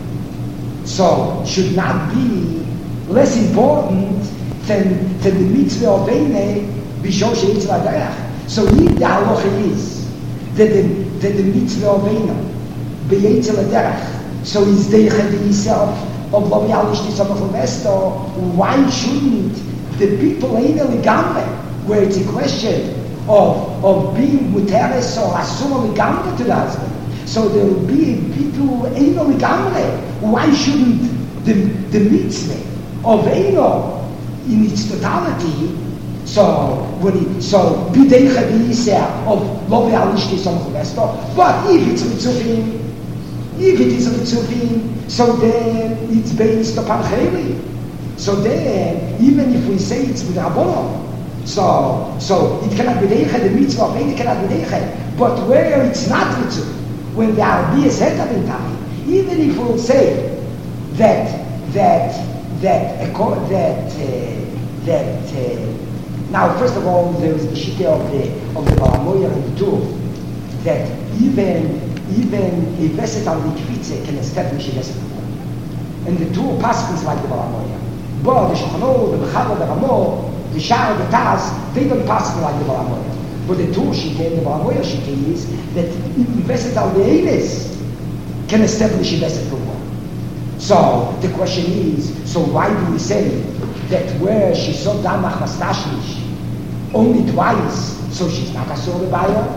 so should not be less important than, than the mitzvah of Eine B'Shor She'etzel L'derech. So here the halacha is that the, that the mitzvah of Eine B'Yetzel L'derech, so is Deiche the himself of Lobe Alishte Soboch Lebesta. Why shouldn't the people Eine Ligamre, where it's a question of, of being Muteres or Asur Ligamre to the husband, so there will be people Eine Ligamre. Why shouldn't the, the mitzvah of Eine in its totality, so when it, so be Deiche the Yiseh of Lobe Alishte Soboch Lebesta? But if it's Mitzuvim, if it is a Mitzuvim, so then it's based upon Chayli. So then, even if we say it's with Rabbonon, so so it cannot be Deiche, the mitzvah of Eine cannot be Deiche. But where it's not Mitzvah, when there are B S Hetav in time, even if we'll say that that that that uh, that uh, now first of all there is the shita of the of the Balamoyer and the Tur, that even even a Beset al Mikvitze can establish a Beset, and the Tur paskins like the Balamoyer, but the Shulchan, the Bechara, the Ramo, the Shar, the Taz, they don't paskin like the Balamoyer. But the Tur shita and the Balamoyer shita is that even Beset al Be'eles can establish a Beset for one. So the question is, so why do we say that where she saw Damach Mastashlish only twice, so she's not a Sore buyer?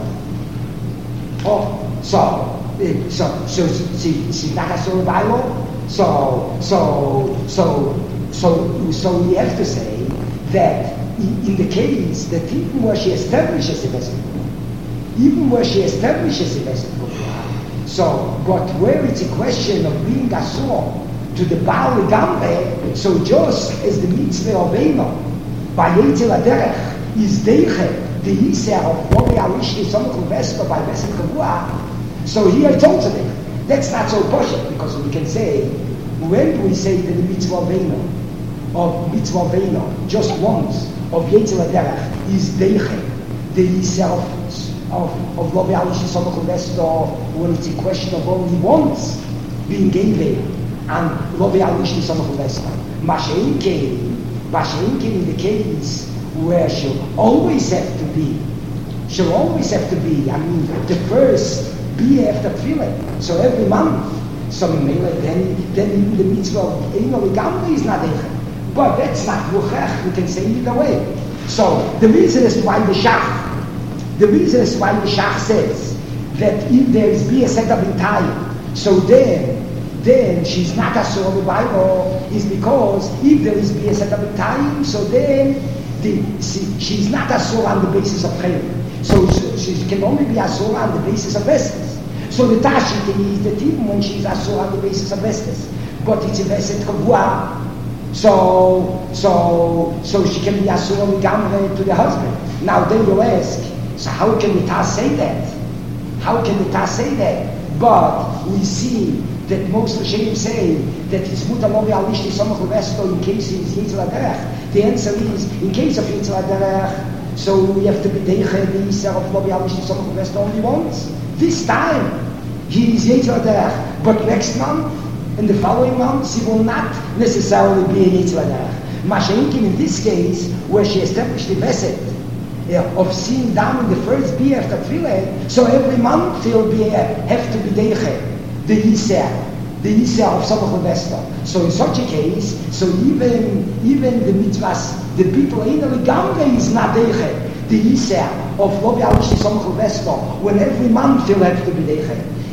Oh, so so so she, she's not a Sore buyer. So so so so so we have to say that in, in the case that even where she establishes a Beset, even where she establishes a Beset, so, but where it's a question of being asur to the Baal Legamre, so just as the mitzvah of Eine by Yetzel L'derech is Deiche, the Yiseh of Lobe Alishte Soboch Lebesta by Beset Kavua, so here it's also Deiche. That's not so poshut, because we can say, when do we say that the mitzvah of Eine, of mitzvah of Eine, just once, of Yetzel L'derech is Deiche, the Yiseh of of of Lobe Alishte Soboch Lebesta, when it's a question of only once being given and Lobe Alishte Soboch Lebesta. Masha'inke, Masha'inke in the case where she'll always have to be, she'll always have to be, I mean, the first be after Tefillah, so every month, so then then the mitzvah of Eine Ligamre is not Deiche. But that's not Ruchach, we can say it either way. So the reason is why the Shach, The reason is why the Shach says that if there is be a setup in time, so then, then she's not asur on the Bible, is because if there is be a setup in time, so then the, she, she's not asur on the basis of Chayim. So she, she can only be asur on the basis of Vestes. So the Tashit is that even when she's asur on the basis of Vestes, but it's a Veset Kavua, so so so she can be asur on the Gamre to the husband. Now then you ask, so how can the Taz say that? How can the Taz say that? But we see that most Rishonim say that it's Mutar Lobe Alishte Soboch Lebesta in case it's Yetzel L'derech. The answer is, in case of Yetzel L'derech, so we have to be Deiche the Yiseh of Lobe Alishte Soboch Lebesta only once. This time, he is Yetzel L'derech, but next month, in the following month, she will not necessarily be a Yetzel L'derech. Masha'inkin in this case, where she established the Beset, Yeah, of seeing down in the first beer after Tefillah, so every month he'll be uh, have to be Deiche, the Yiseh, the Yiseh of Soboch Lebesta. So in such a case, so even even the mitzvahs, the people in the Ligamre is not Deiche, the Yiseh of Lobe Alishte Soboch Lebesta, when every month he'll have to be Deiche.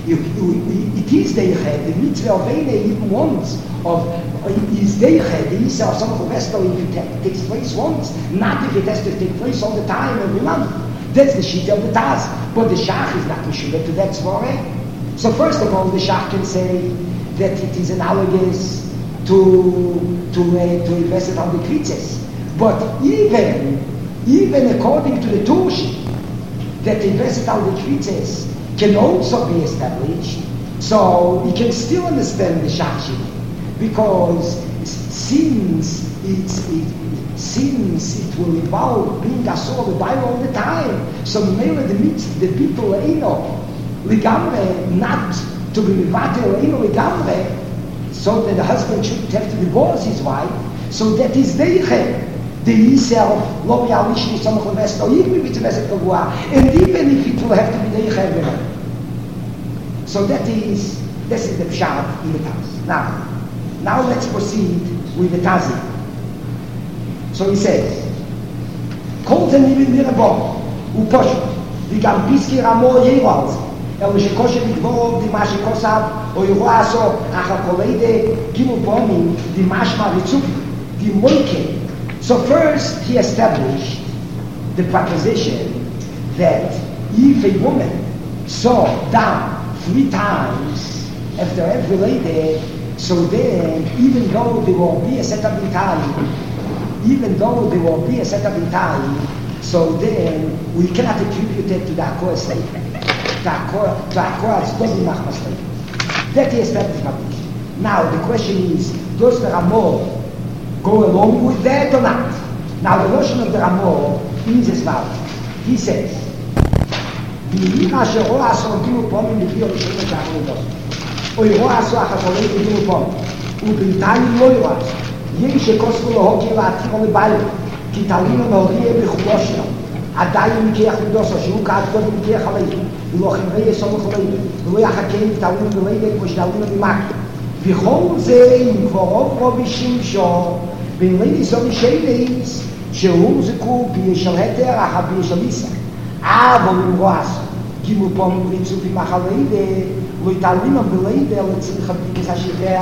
You, you, it is Deiche, the mitzvah of Eine even once, of is Deiche, the Isa of some of the Vestal, if it takes place once, not if it has to take place all the time, every month. That's the sheet of the Taz. But the Shach is not Meshuvah to that Svore. So first of all, the Shach can say that it is analogous to to uh, to invest it on the Kritzes. But even even according to the Turshi, that the invest on the Kritzes can also be established, so you can still understand the Shachshit, because since it's, it, since it will involve being asur the Bible all the time, so maybe the mitzvah, the people eino ligamre, not to be mivater eino ligamre, so that the husband shouldn't have to divorce his wife, so that is deiche. The Yisrael of Lo Yalishni Samach Levest, or even if it's a Vesek Kavua, and even if it will have to be Deiche everyone. So that is, this is the Pshat in the Taz. Now, now let's proceed with the Tazi. So he says, Kol Zenirim Mirabon, Uposhut, Vigam Piski Ramo Yeirals, El Shekoshe Vigvor, Dimash Kosav, or Yeroaso, Achakoleide, Gimu Pomi, Dimash Maritzuki, Dimoike. So first he established the proposition that if a woman saw down three times after every lady, so then even though there will be a setup in time, even though there will be a setup in time, so then we cannot attribute it to the Akor statement. The Akor, the Akor is Dobi Machma statement. That he established proposition. Now the question is, does the Ramor go along with that or not? Now the notion of the Ramor is as follows. He says, "V'yira she'ro aso gimu pomim l'piyot she'et ha'avodos, o yiro aso ha'chakolei gimu pomim, u'bintayim lo yiro aso, yei shekosru lohoki la'atiro le'bayim, ki talino nohriye b'chuloshno, עדיין מכיח לדוסו, שהוא כעד קודם מכיח עליהם, ולא חברי יסומך עליהם, ולא יחכה ותעלין בלילה כמו שתעלין במקר. וכל זה עם כבורוב רובי שמשו, בין לילי סומי שייליס, שהוא זקו בישל היתר, אחר בישל איסה. אבל אם רועס, גימו פה מריצו במח הלילה, לא יתעלין בלילה, לצריך הבדיקס השחרר.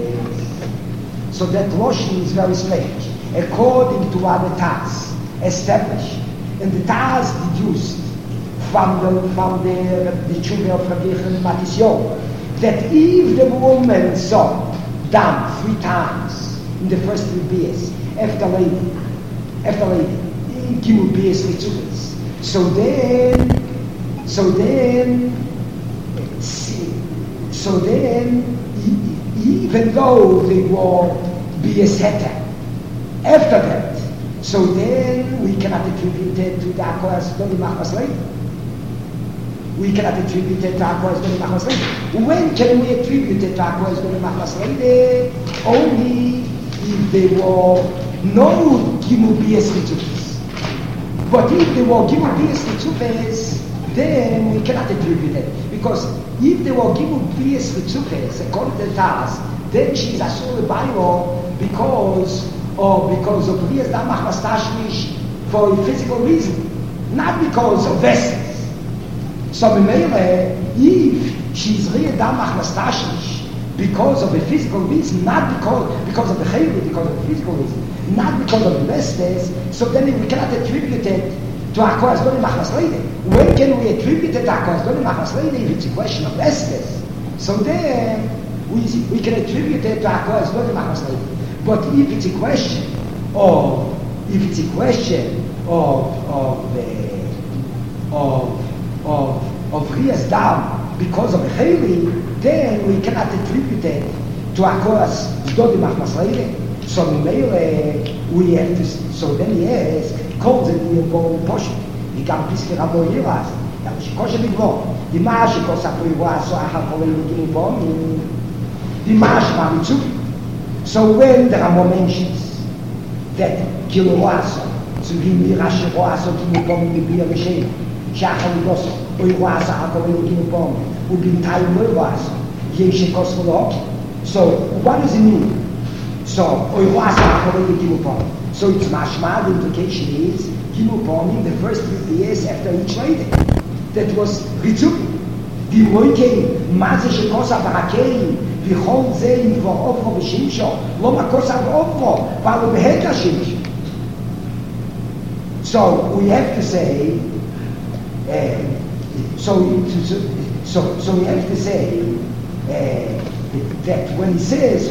So that lotion is very strange. According to what the Taz established, and the Taz deduced from the from the the children of Rabbi Yechon Matisyo, that if the woman saw done three times in the first three beers, after lady, after lady, in Gimel beers Ritzubis, so then, so then, so then, even though they will be a setter, after that, so then we cannot attribute it to the Akkoras Doni Machmas Levi. We cannot attribute it to Akkoras Doni Machmas Levi. When can we attribute it to Akkoras Doni Machmas Levi? Only if they were no Gimel Bias Ritzubis. But if they were Gimel Bias Ritzubis, then we cannot attribute it. Because if they were Gimel Bias Ritzubis, according to the Taz, then she is Asur L'Bayro because or because of Riyas Damach Mastashmish for a physical reason, not because of vessels. So Memele, if she's Riyas Damach Mastashmish because of a physical reason, not because because of the Chayli, because of the physical reason, not because of the vessels, so then we cannot attribute it to Akkoras Doni Machmas Levi. When can we attribute it to Akkoras Doni Machmas Levi if it's a question of vessels? So then we, we can attribute it to Akkoras Doni Machmas Levi. But if it's a question of, if it's a question of of uh, of of of Riyas Dam because of a Chayli, then we cannot attribute it to Akkoras Doni Machmas Levi. So Memele, we have to. So then he asks, calls it the involved portion. He can piske Rabo Yiras. That was Kosher Bigvo. The Mash Kosapo Yiras so Achal Kolei Lugin Bom. The Mash Maritzuki. So when the Ramo mentions that Kiloaso, so he Mirash Roaso Gimu Pom in the Bia Reshe, Shachal Goso, Oiwasa Hakovelo Gimu Pom, Ubintai Moiwaso, Yeshe Kosmoloki. So what does it mean? So Oiwasa Hakovelo Gimu Pom. So it's mashma, the implication is Gimu Pom in the first three years after each lady. That was Ritzuki. די מויקי, מה זה שכוס אברקי, וכל זה אם כבר אופרו ושימשו, לא מקוס אופרו, אבל הוא בהת השימשו. So we have to say, uh, so, so, so, so we have to say uh, that when he says,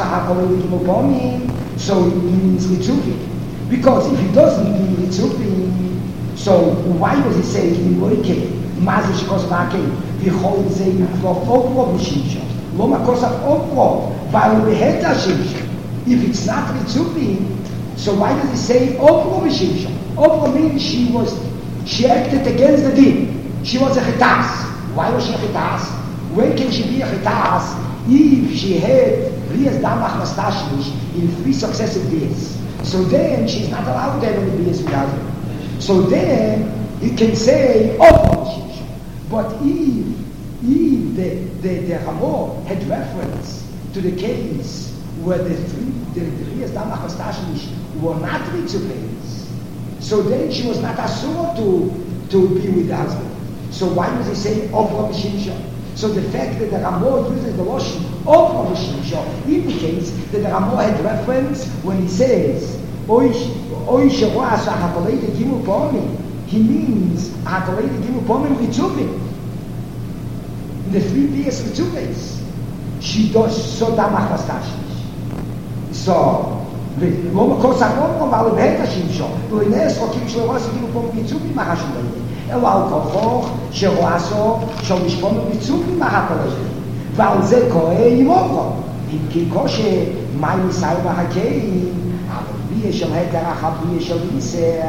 so it means Ritzupi. Because if he doesn't mean Ritzupi, so why was he saying, Mazish Kosmake, Vihol Zein for Opro Vishisha? Loma Kosaf Opro, Valubeheta Shisha. If it's not Ritzupi, so why does he say Opro Vishisha? Opro means she was, she acted against the din. She was a Chitas. Why was she a Chitas? When can she be a Chitas? If she had Rias Damach Nastashlish in three successive days. So then she's not allowed to have any Rias with husband. So then you can say Opro Vishisha. But if, if the, the, the Ramo had reference to the case where the three, the, the Rias Damach Nastashlish were not Ritzupeis, so then she was not asur to, to be with the husband. So why does he say Opro Vishisha? So the fact that the Ramo uses the Lashon Opro Vishisha indicates that the Ramo had reference when he says Oy Sheroa Shahapalei Gimu Pomi. He means Hakalei Gimu Pomi Ritzupin. The three B's Ritzupis. She does so Damach Nastashlish. So לא מקור סגרון פה, אבל בהת השמשו. והוא אינס חוקים שלו רואה שגילו פה מיצובי מהחשוב הזה. אלא על כוחו שרואה סו של משפון מיצובי מהכל הזה. ועל זה קורא עם אופו. אם כי קושה מי ניסי מהקיים, אבל ביה של התר אחר ביה של ניסר.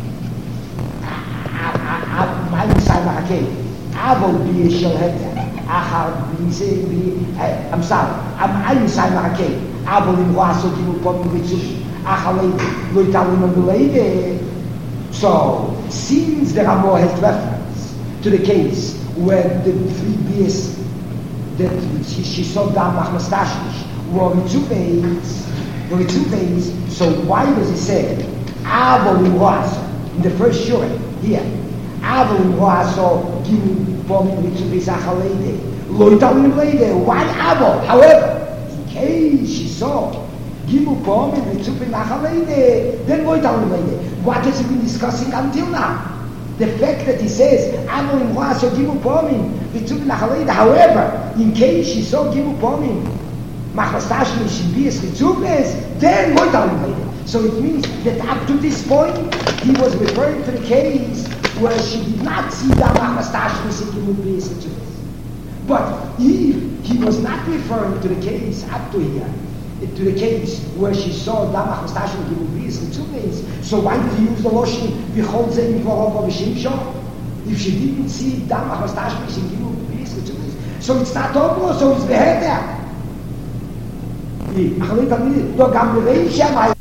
מי ניסי מהקיים. אבל ביה של התר אחר ביה, I'm sorry, מי ניסי מהקיים. אבל אם רואה סו גימו פה מביצובי, אחרי לא יתאלים בלעידה. So, since the Ramo has reference to the case where the three beers that she, she saw Damach Nastashlish were Ritzupeis, were Ritzupeis, so why does he say, Avol im Roaso, in the first shura, here, Avol im Roaso, Gimu Pom Ritzupeis Achaleide, Lo Yitalim Leide, why Avol? However, case she saw Gimu Pom and Ritzupeis Achaleide, then Lo Yitalim Leide. What has he been discussing until now? The fact that he says, Amo im Roaso Gimu Pomim, Ritzupeis Achaleide. However, in case she saw Gimu Pomim, Machastashlish in Bias Ritzupeis, then Lo Yitalim Leide. So it means that up to this point, he was referring to the case where she did not see the Machastashlish in Gimu Bias Ritzupeis. But if he was not referring to the case up to here, to the case where she saw Damach Nastashlish in Gimu Bias Ritzupeis, so why did he use the Lashon V'chol Zeh Mikvarov V'shimsho? If she didn't see Damach Nastashlish in Gimu Bias Ritzupeis, so it's not Opro, so it's Beheter. Ach, לא, גם בראי שם